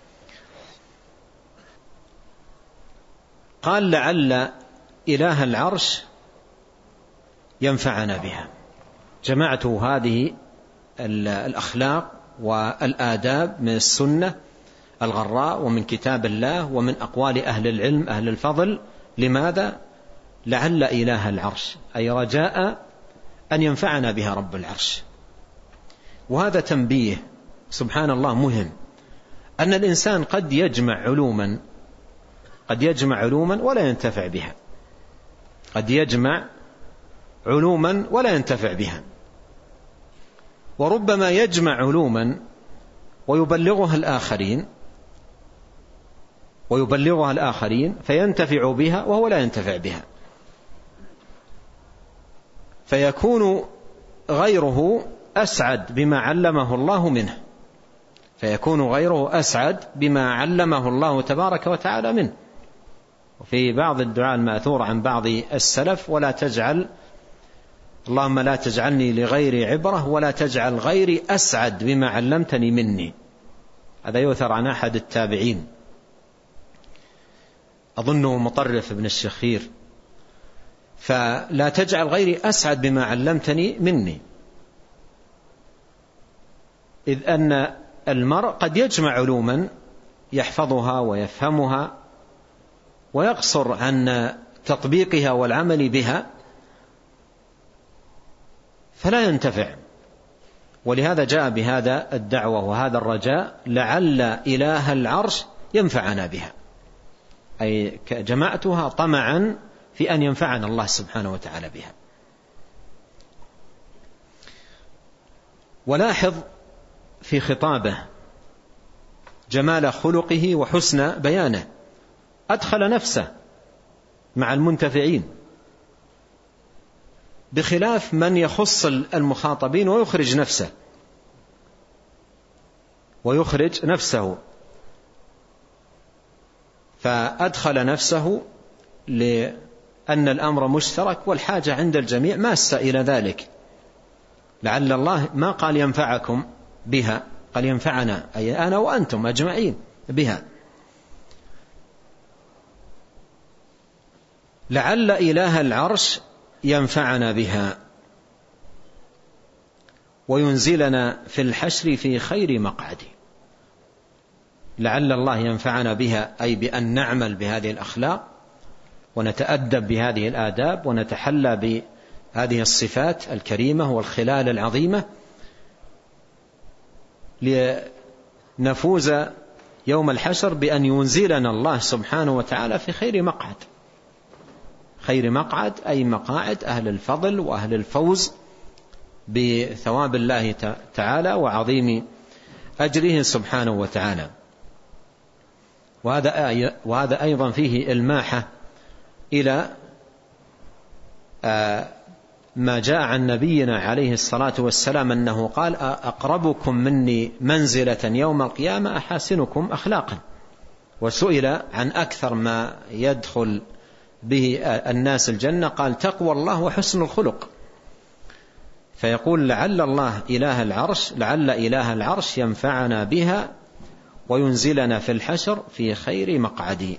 قال لعل إله العرش ينفعنا بها. جمعت هذه الأخلاق والآداب من السنة الغراء ومن كتاب الله ومن أقوال أهل العلم أهل الفضل. لماذا؟ لعل إله العرش، أي رجاء أن ينفعنا بها رب العرش. وهذا تنبيه سبحان الله مهم، أن الإنسان قد يجمع علوما قد يجمع علوما ولا ينتفع بها، قد يجمع علوما ولا ينتفع بها، وربما يجمع علوما ويبلغها الآخرين ويبلغها الآخرين فينتفع بها وهو لا ينتفع بها، فيكون غيره أسعد بما علمه الله منه فيكون غيره أسعد بما علمه الله تبارك وتعالى منه. وفي بعض الدعاء المأثور عن بعض السلف: ولا تجعل اللهم لا تجعلني لغيري عبرة ولا تجعل غيري أسعد بما علمتني مني. هذا يؤثر عن أحد التابعين أظنه مطرف بن الشخير. فلا تجعل غيري أسعد بما علمتني مني، إذ أن المرء قد يجمع علوما يحفظها ويفهمها ويقصر عن تطبيقها والعمل بها فلا ينتفع. ولهذا جاء بهذا الدعوة وهذا الرجاء: لعل إله العرش ينفعنا بها، أي جمعتها طمعا في أن ينفعنا الله سبحانه وتعالى بها. ولاحظ في خطابه جمال خلقه وحسن بيانه، أدخل نفسه مع المنتفعين، بخلاف من يخص المخاطبين ويخرج نفسه ويخرج نفسه فأدخل نفسه لأن الأمر مشترك والحاجة عند الجميع ماسة إلى ذلك. لعل الله ما قال ينفعكم بها، قال ينفعنا، أي أنا وأنتم أجمعين بها. لعل إله العرش ينفعنا بها. وينزلنا في الحشر في خير مقعد. لعل الله ينفعنا بها، أي بأن نعمل بهذه الأخلاق ونتأدب بهذه الآداب ونتحلى بهذه الصفات الكريمة والخلال العظيمة، لنفوز يوم الحشر بأن ينزلنا الله سبحانه وتعالى في خير مقعد. خير مقعد أي مقاعد أهل الفضل وأهل الفوز بثواب الله تعالى وعظيم أجره سبحانه وتعالى. وهذا وهذا أيضا فيه إلماحة إلى ما جاء عن نبينا عليه الصلاة والسلام أنه قال: أقربكم مني منزلة يوم القيامة أحاسنكم أخلاقا. وسئل عن أكثر ما يدخل به الناس الجنة، قال: تقوى الله وحسن الخلق. فيقول: لعل الله إله العرش لعل إله العرش ينفعنا بها وينزلنا في الحشر في خير مقعد.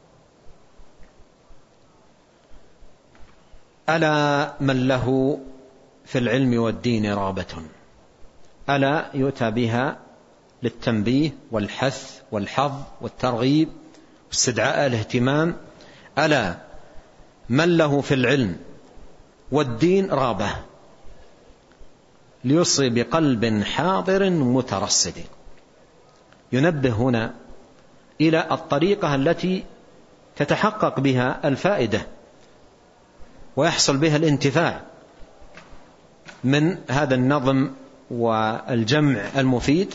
ألا من له في العلم والدين رغبة. ألا يؤتى بها للتنبيه والحث والحظ والترغيب واستدعاء الاهتمام. ألا من له في العلم والدين رغبة ليصغي بقلب حاضر مترصد. ينبه هنا إلى الطريقة التي تتحقق بها الفائدة ويحصل بها الانتفاع من هذا النظم والجمع المفيد.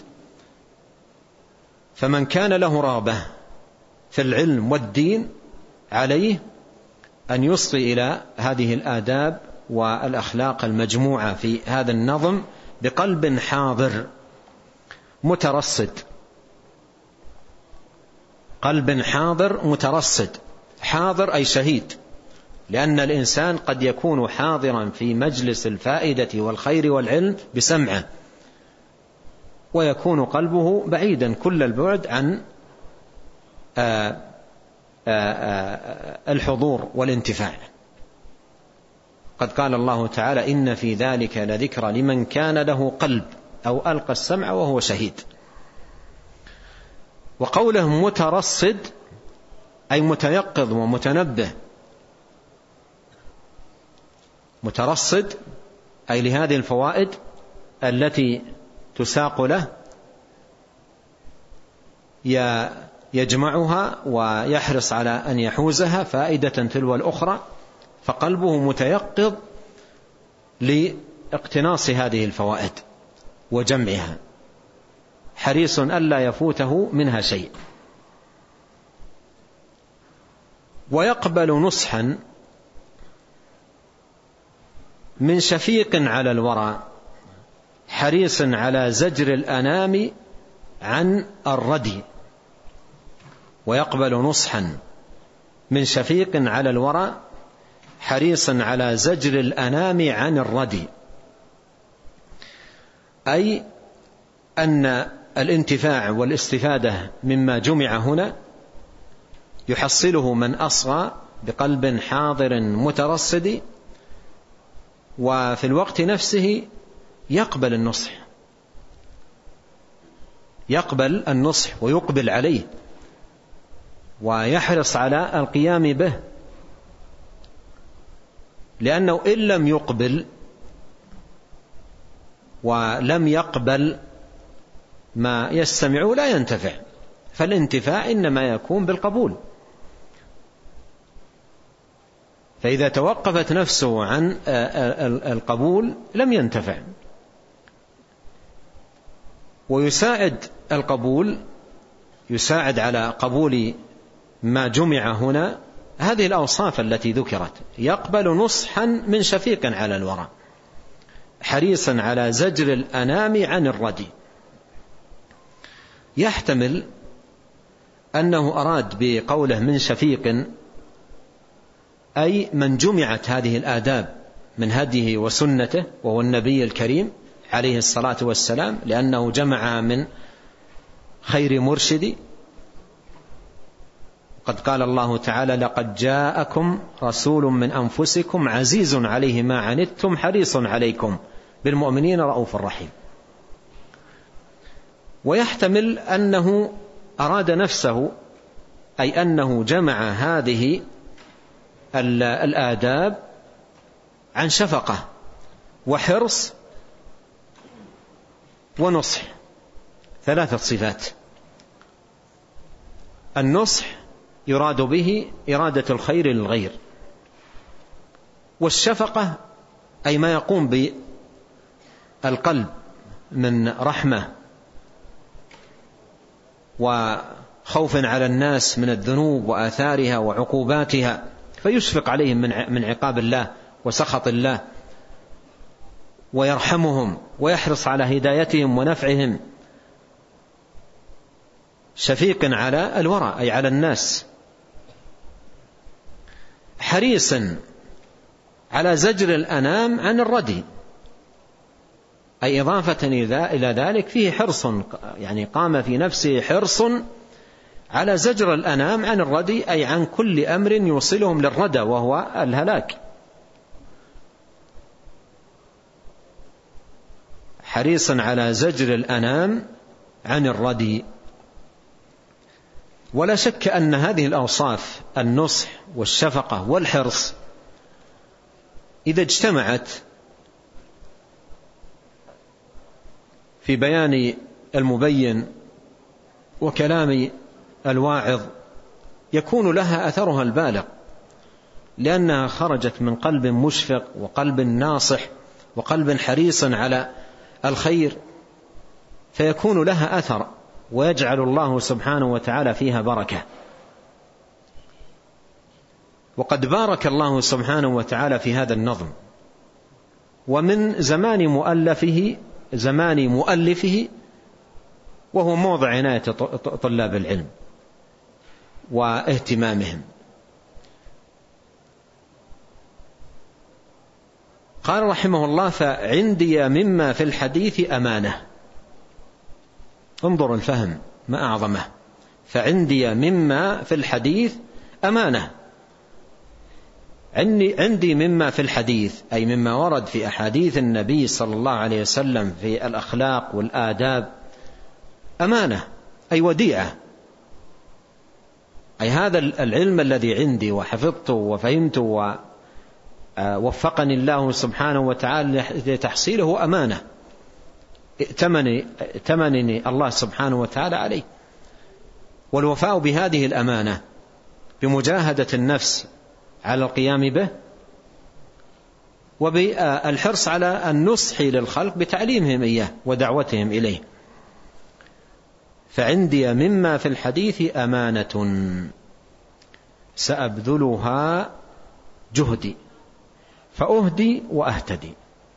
فمن كان له رغبة في العلم والدين عليه أن يصغي إلى هذه الآداب والأخلاق المجموعة في هذا النظم بقلب حاضر مترصد. قلب حاضر مترصد. حاضر أي شهيد، لأن الإنسان قد يكون حاضرا في مجلس الفائدة والخير والعلم بسمعه، ويكون قلبه بعيدا كل البعد عن آآ آآ الحضور والانتفاع. قد قال الله تعالى: إن في ذلك لذكرى لمن كان له قلب أو ألقى السمع وهو شهيد. وقوله مترصد أي متيقظ ومتنبه. مترصد أي لهذه الفوائد التي تساق له يجمعها ويحرص على أن يحوزها فائدة تلو الأخرى، فقلبه متيقظ لاقتناص هذه الفوائد وجمعها، حريص ألا يفوته منها شيء. ويقبل نصحا من شفيق على الورى حريص على زجر الأنام عن الردي. ويقبل نصحا من شفيق على الورى حريص على زجر الأنام عن الردي، أي أن الانتفاع والاستفادة مما جمع هنا يحصله من أصغى بقلب حاضر مترصد، وفي الوقت نفسه يقبل النصح يقبل النصح ويقبل عليه ويحرص على القيام به، لأنه إن لم يقبل ولم يقبل ما يستمع لا ينتفع. فالانتفاع إنما يكون بالقبول. فإذا توقفت نفسه عن القبول لم ينتفع. ويساعد القبول يساعد على قبول ما جمع هنا هذه الأوصاف التي ذكرت. يقبل نصحا من شفيق على الورى حريصا على زجر الأنام عن الردي. يحتمل أنه أراد بقوله من شفيق أي من جمعت هذه الآداب من هديه وسنته، وهو النبي الكريم عليه الصلاة والسلام، لأنه جمع من خير مرشد. قد قال الله تعالى: لقد جاءكم رسول من أنفسكم عزيز عليه ما عنتم حريص عليكم بالمؤمنين رؤوف رحيم. ويحتمل أنه أراد نفسه، أي أنه جمع هذه الآداب عن شفقة وحرص ونصح، ثلاثة صفات. النصح يراد به إرادة الخير للغير، والشفقة أي ما يقوم بالقلب من رحمة وخوف على الناس من الذنوب وآثارها وعقوباتها، فيشفق عليهم من عقاب الله وسخط الله، ويرحمهم ويحرص على هدايتهم ونفعهم، شفيق على الورى أي على الناس، حريصا على زجر الأنام عن الردي، أي إضافة إلى ذلك فيه حرص، يعني قام في نفسه حرص على زجر الأنام عن الردي، أي عن كل أمر يوصلهم للردى وهو الهلاك. حريصا على زجر الأنام عن الردي. ولا شك أن هذه الأوصاف، النصح والشفقة والحرص، إذا اجتمعت في بيان المبين وكلام الواعظ يكون لها أثرها البالغ، لأنها خرجت من قلب مشفق وقلب ناصح وقلب حريص على الخير، فيكون لها أثر، ويجعل الله سبحانه وتعالى فيها بركة. وقد بارك الله سبحانه وتعالى في هذا النظم، ومن زمان مؤلفه زمان مؤلفه وهو موضع عناية طلاب العلم واهتمامهم. قال رحمه الله: فعندي مما في الحديث أمانة. انظر الفهم ما أعظمه. فعندي مما في الحديث أمانة. عندي, عندي مما في الحديث أي مما ورد في أحاديث النبي صلى الله عليه وسلم في الأخلاق والآداب أمانة، أي وديعة، أي هذا العلم الذي عندي وحفظته وفهمته ووفقني الله سبحانه وتعالى لتحصيله أمانة ائتمنني الله سبحانه وتعالى عليه. والوفاء بهذه الأمانة بمجاهدة النفس على القيام به، وبالحرص على النصح للخلق بتعليمهم إياه ودعوتهم إليه. فعندي مما في الحديث أمانة سأبذلها جهدي فأهدي وأهتدي.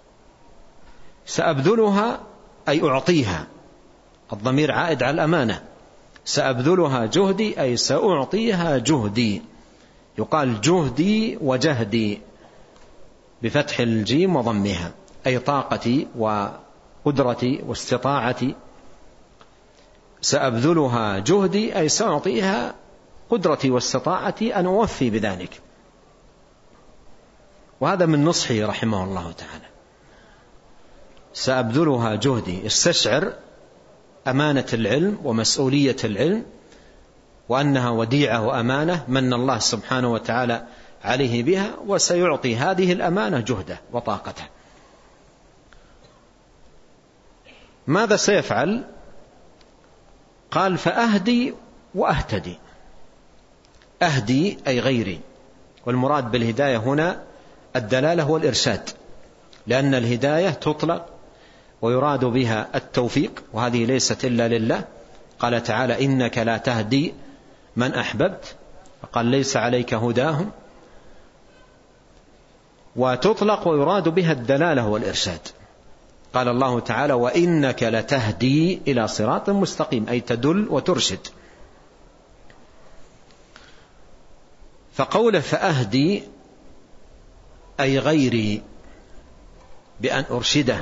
سأبذلها أي أعطيها، الضمير عائد على الأمانة. سأبذلها جهدي أي سأعطيها جهدي. يقال جهدي وجهدي بفتح الجيم وضمها، أي طاقتي وقدرتي واستطاعتي. سأبذلها جهدي أي سأعطيها قدرتي واستطاعتي أن أوفي بذلك. وهذا من نصحه رحمه الله تعالى. سأبذلها جهدي، استشعر أمانة العلم ومسؤولية العلم، وأنها وديعة وأمانة من الله سبحانه وتعالى عليه بها، وسيعطي هذه الأمانة جهده وطاقته. ماذا سيفعل؟ قال: فأهدي وأهتدي. أهدي أي غيري، والمراد بالهداية هنا الدلالة والإرشاد، لأن الهداية تطلق ويراد بها التوفيق، وهذه ليست إلا لله. قال تعالى: إنك لا تهدي من أحببت، فقال: ليس عليك هداهم. وتطلق ويراد بها الدلالة والإرشاد. قال الله تعالى: وإنك لتهدي إلى صراط مستقيم، أي تدل وترشد. فقوله فأهدي أي غيري، بأن أرشده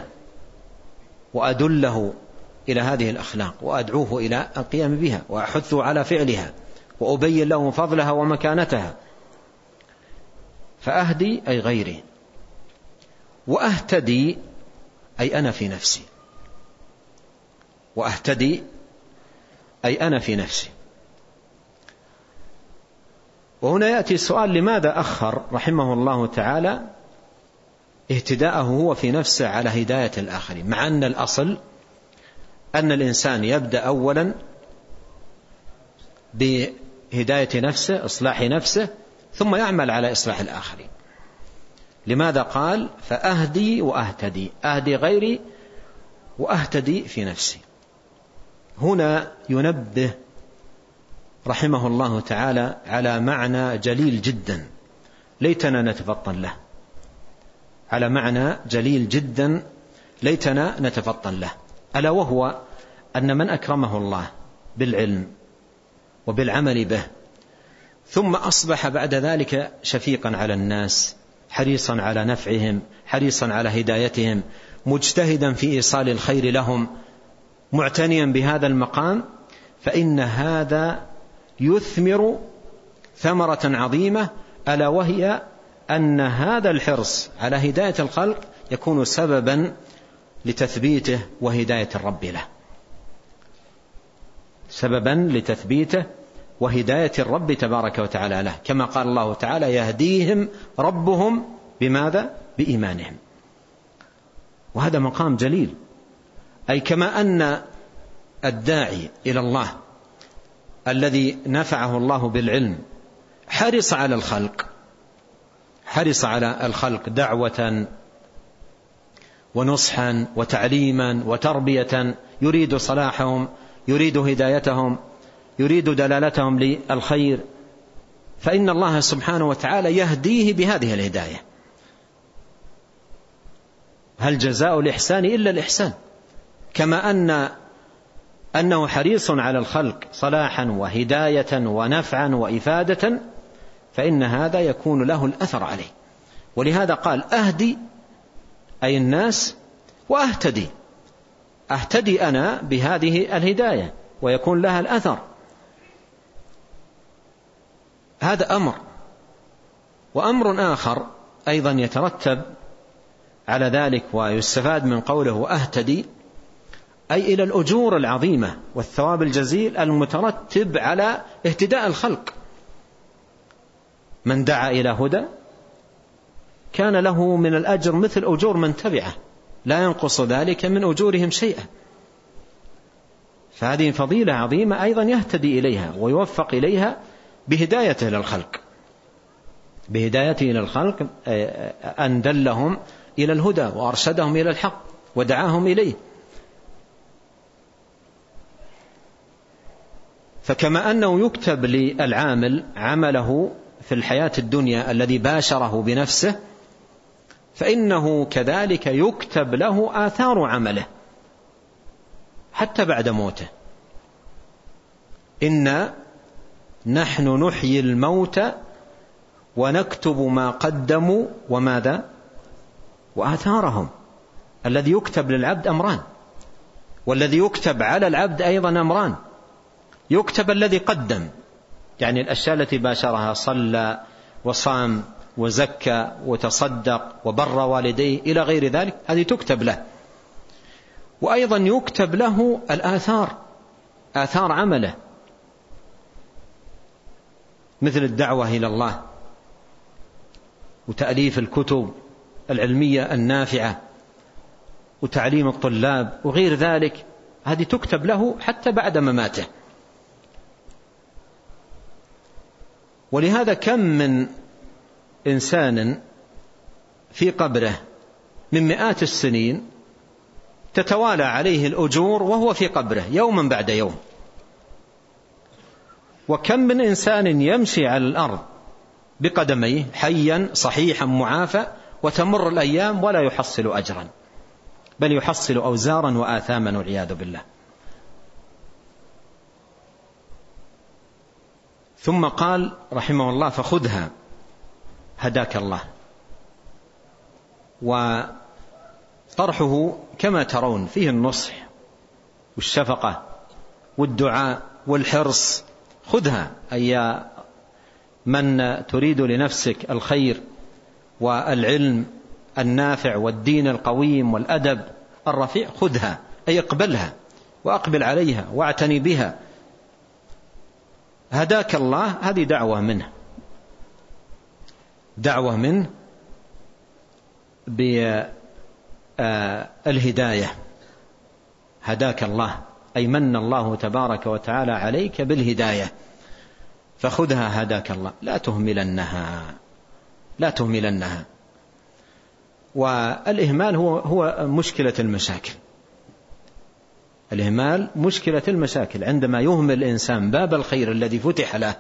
وأدله إلى هذه الأخلاق وأدعوه إلى القيام بها وأحثه على فعلها وأبين له فضلها ومكانتها. فأهدي أي غيري. وأهتدي أي أنا في نفسي، وأهتدي أي أنا في نفسي. وهنا يأتي السؤال: لماذا أخر رحمه الله تعالى اهتداءه هو في نفسه على هداية الآخرين، مع أن الأصل أن الإنسان يبدأ أولا بهداية نفسه، إصلاح نفسه، ثم يعمل على إصلاح الآخرين؟ لماذا قال فأهدي وأهتدي؟ أهدي غيري وأهتدي في نفسي. هنا ينبه رحمه الله تعالى على معنى جليل جدا ليتنا نتفطن له، على معنى جليل جدا ليتنا نتفطن له، ألا وهو أن من أكرمه الله بالعلم وبالعمل به ثم أصبح بعد ذلك شفيقا على الناس، حريصا على نفعهم، حريصا على هدايتهم، مجتهدا في إيصال الخير لهم، معتنيا بهذا المقام، فإن هذا يثمر ثمرة عظيمة، ألا وهي أن هذا الحرص على هداية الخلق يكون سببا لتثبيته وهداية الرب له، سببا لتثبيته وهداية الرب تبارك وتعالى له، كما قال الله تعالى: يهديهم ربهم بماذا؟ بإيمانهم. وهذا مقام جليل، أي كما أن الداعي إلى الله الذي نفعه الله بالعلم حرص على الخلق، حرص على الخلق دعوة ونصحا وتعليما وتربية، يريد صلاحهم، يريد هدايتهم، يريد دلالتهم للخير، فإن الله سبحانه وتعالى يهديه بهذه الهداية. هل جزاء الإحسان إلا الإحسان؟ كما أن أنه حريص على الخلق صلاحا وهداية ونفعا وإفادة، فإن هذا يكون له الأثر عليه. ولهذا قال أهدي أي الناس وأهتدي، أهتدي أنا بهذه الهداية ويكون لها الأثر. هذا أمر. وأمر آخر أيضا يترتب على ذلك ويستفاد من قوله وأهتدي، أي إلى الأجور العظيمة والثواب الجزيل المترتب على اهتداء الخلق. من دعا إلى هدى كان له من الأجر مثل أجور من تبعه، لا ينقص ذلك من أجورهم شيئا. فهذه فضيلة عظيمة أيضا يهتدي إليها ويوفق إليها بهدايته للخلق، بهدايته إلى الخلق أن دلهم إلى الهدى وأرشدهم إلى الحق ودعاهم إليه. فكما أنه يكتب للعامل عمله في الحياة الدنيا الذي باشره بنفسه، فإنه كذلك يكتب له آثار عمله حتى بعد موته. إنا نحن نحيي الموتى ونكتب ما قدموا وماذا وآثارهم. الذي يكتب للعبد أمران، والذي يكتب على العبد أيضا أمران. يكتب الذي قدم، يعني الأشياء التي باشرها، صلى وصام وزكى وتصدق وبر والديه إلى غير ذلك، هذه تكتب له. وأيضا يكتب له الآثار، آثار عمله، مثل الدعوة إلى الله وتأليف الكتب العلمية النافعة وتعليم الطلاب وغير ذلك، هذه تكتب له حتى بعد مماته. ولهذا كم من إنسان في قبره من مئات السنين تتوالى عليه الأجور وهو في قبره يوما بعد يوم، وكم من إنسان يمشي على الأرض بقدميه حيا صحيحا معافى وتمر الأيام ولا يحصل أجرا، بل يحصل أوزارا وآثاما والعياذ بالله. ثم قال رحمه الله فخذها هداك الله. وطرحه كما ترون فيه النصح والشفقة والدعاء والحرص. خذها أي من تريد لنفسك الخير والعلم النافع والدين القويم والأدب الرفيع خذها، أي اقبلها وأقبل عليها واعتني بها. هداك الله، هذه دعوة منه، دعوة منه بالهداية. هداك الله أي من الله تبارك وتعالى عليك بالهداية، فخذها هداك الله، لا تهملنها، لا تهملنها. والإهمال هو هو مشكلة المشاكل. الإهمال مشكلة المشاكل، عندما يهمل الإنسان باب الخير الذي فتح له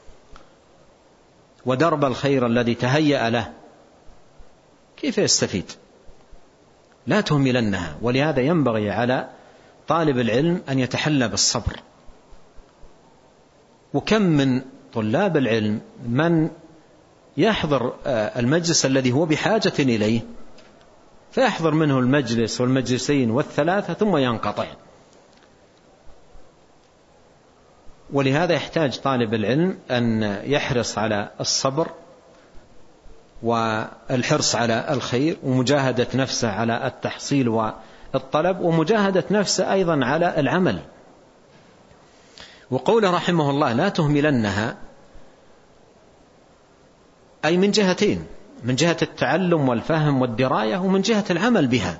ودرب الخير الذي تهيأ له، كيف يستفيد؟ لا تهملنها. ولهذا ينبغي على طالب العلم أن يتحلى بالصبر. وكم من طلاب العلم من يحضر المجلس الذي هو بحاجة إليه، فيحضر منه المجلس والمجلسين والثلاثة ثم ينقطع. ولهذا يحتاج طالب العلم أن يحرص على الصبر والحرص على الخير، ومجاهدة نفسه على التحصيل والطلب، ومجاهدة نفسه أيضا على العمل. وقوله رحمه الله لا تهملنها، أي من جهتين: من جهة التعلم والفهم والدراية، ومن جهة العمل بها.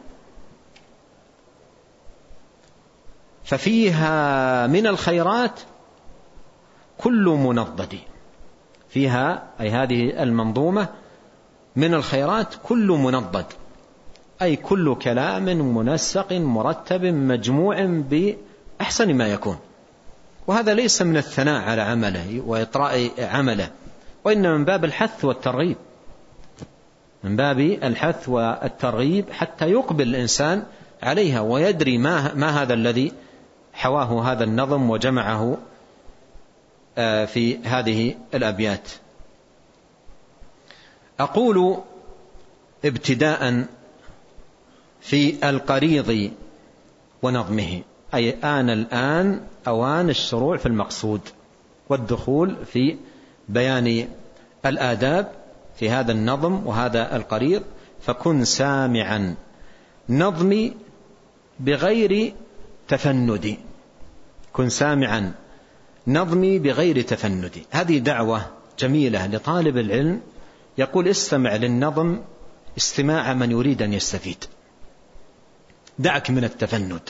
ففيها من الخيرات كل منضد، فيها أي هذه المنظومة من الخيرات كل منضد، أي كل كلام منسق مرتب مجموع بأحسن ما يكون. وهذا ليس من الثناء على عمله وإطراء عمله، وإنما من باب الحث والترغيب، من باب الحث والترغيب حتى يقبل الإنسان عليها ويدري ما, ما هذا الذي حواه هذا النظم وجمعه في هذه الأبيات. أقول ابتداء في القريض ونظمه، أي آن الآن أوان الشروع في المقصود والدخول في بيان الآداب في هذا النظم وهذا القريض. فكن سامعا نظمي بغير تفند، كن سامعا نظمي بغير تفند. هذه دعوة جميلة لطالب العلم، يقول استمع للنظم استماع من يريد أن يستفيد. دعك من التفند،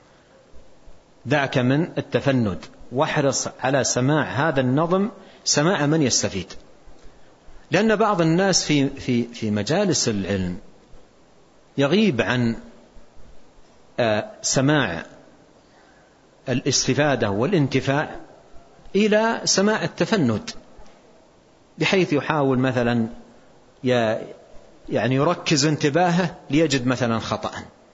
دعك من التفند، واحرص على سماع هذا النظم سماع من يستفيد. لأن بعض الناس في في في مجالس العلم يغيب عن سماع الاستفادة والانتفاع إلى سماع التفند، بحيث يحاول مثلا يعني يركز انتباهه ليجد مثلا خطأ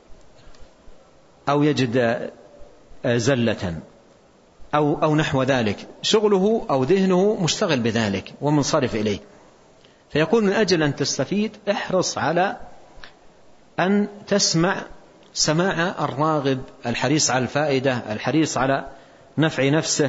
أو يجد زلة أو أو نحو ذلك، شغله أو ذهنه مشتغل بذلك ومنصرف إليه. فيقول من أجل أن تستفيد احرص على أن تسمع سماع الراغب الحريص على الفائدة، الحريص على نفع نفسه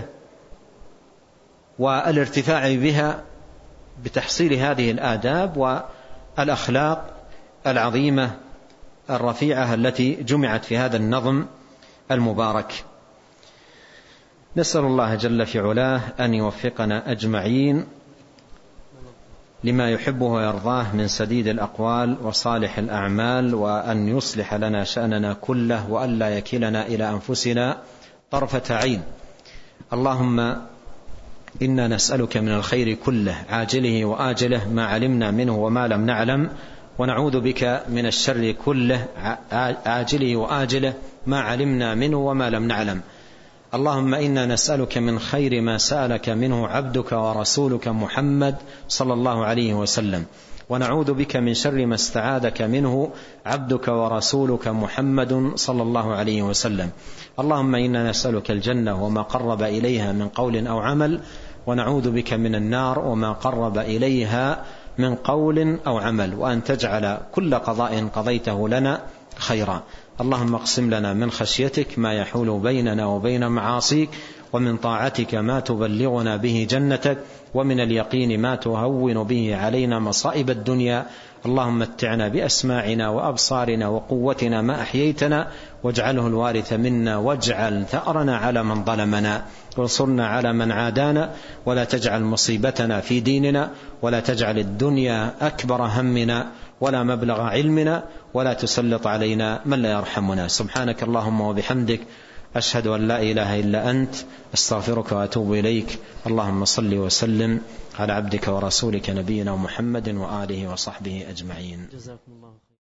والارتفاع بها بتحصيل هذه الآداب والأخلاق العظيمة الرفيعة التي جمعت في هذا النظم المبارك. نسأل الله جل في علاه أن يوفقنا أجمعين لما يحبه ويرضاه من سديد الأقوال وصالح الأعمال، وأن يصلح لنا شأننا كله، وأن لا يكلنا إلى أنفسنا طرفة عين. اللهم إنا نسألك من الخير كله عاجله وآجله ما علمنا منه وما لم نعلم، ونعوذ بك من الشر كله عاجله وآجله ما علمنا منه وما لم نعلم. اللهم إنا نسألك من خير ما سألك منه عبدك ورسولك محمد صلى الله عليه وسلم، ونعوذ بك من شر ما استعاذك منه عبدك ورسولك محمد صلى الله عليه وسلم. اللهم إنا نسألك الجنة وما قرب إليها من قول أو عمل، ونعوذ بك من النار وما قرب إليها من قول أو عمل، وأن تجعل كل قضاء قضيته لنا خيرا. اللهم اقسم لنا من خشيتك ما يحول بيننا وبين معاصيك، ومن طاعتك ما تبلغنا به جنتك، ومن اليقين ما تهون به علينا مصائب الدنيا. اللهم متعنا بأسماعنا وأبصارنا وقوتنا ما أحييتنا، واجعله الوارث منا، واجعل ثأرنا على من ظلمنا، وانصرنا على من عادانا، ولا تجعل مصيبتنا في ديننا، ولا تجعل الدنيا أكبر همنا ولا مبلغ علمنا، ولا تسلط علينا من لا يرحمنا. سبحانك اللهم وبحمدك، أشهد أن لا إله إلا أنت، أستغفرك وأتوب إليك. اللهم صل وسلم على عبدك ورسولك نبينا محمد وآله وصحبه أجمعين.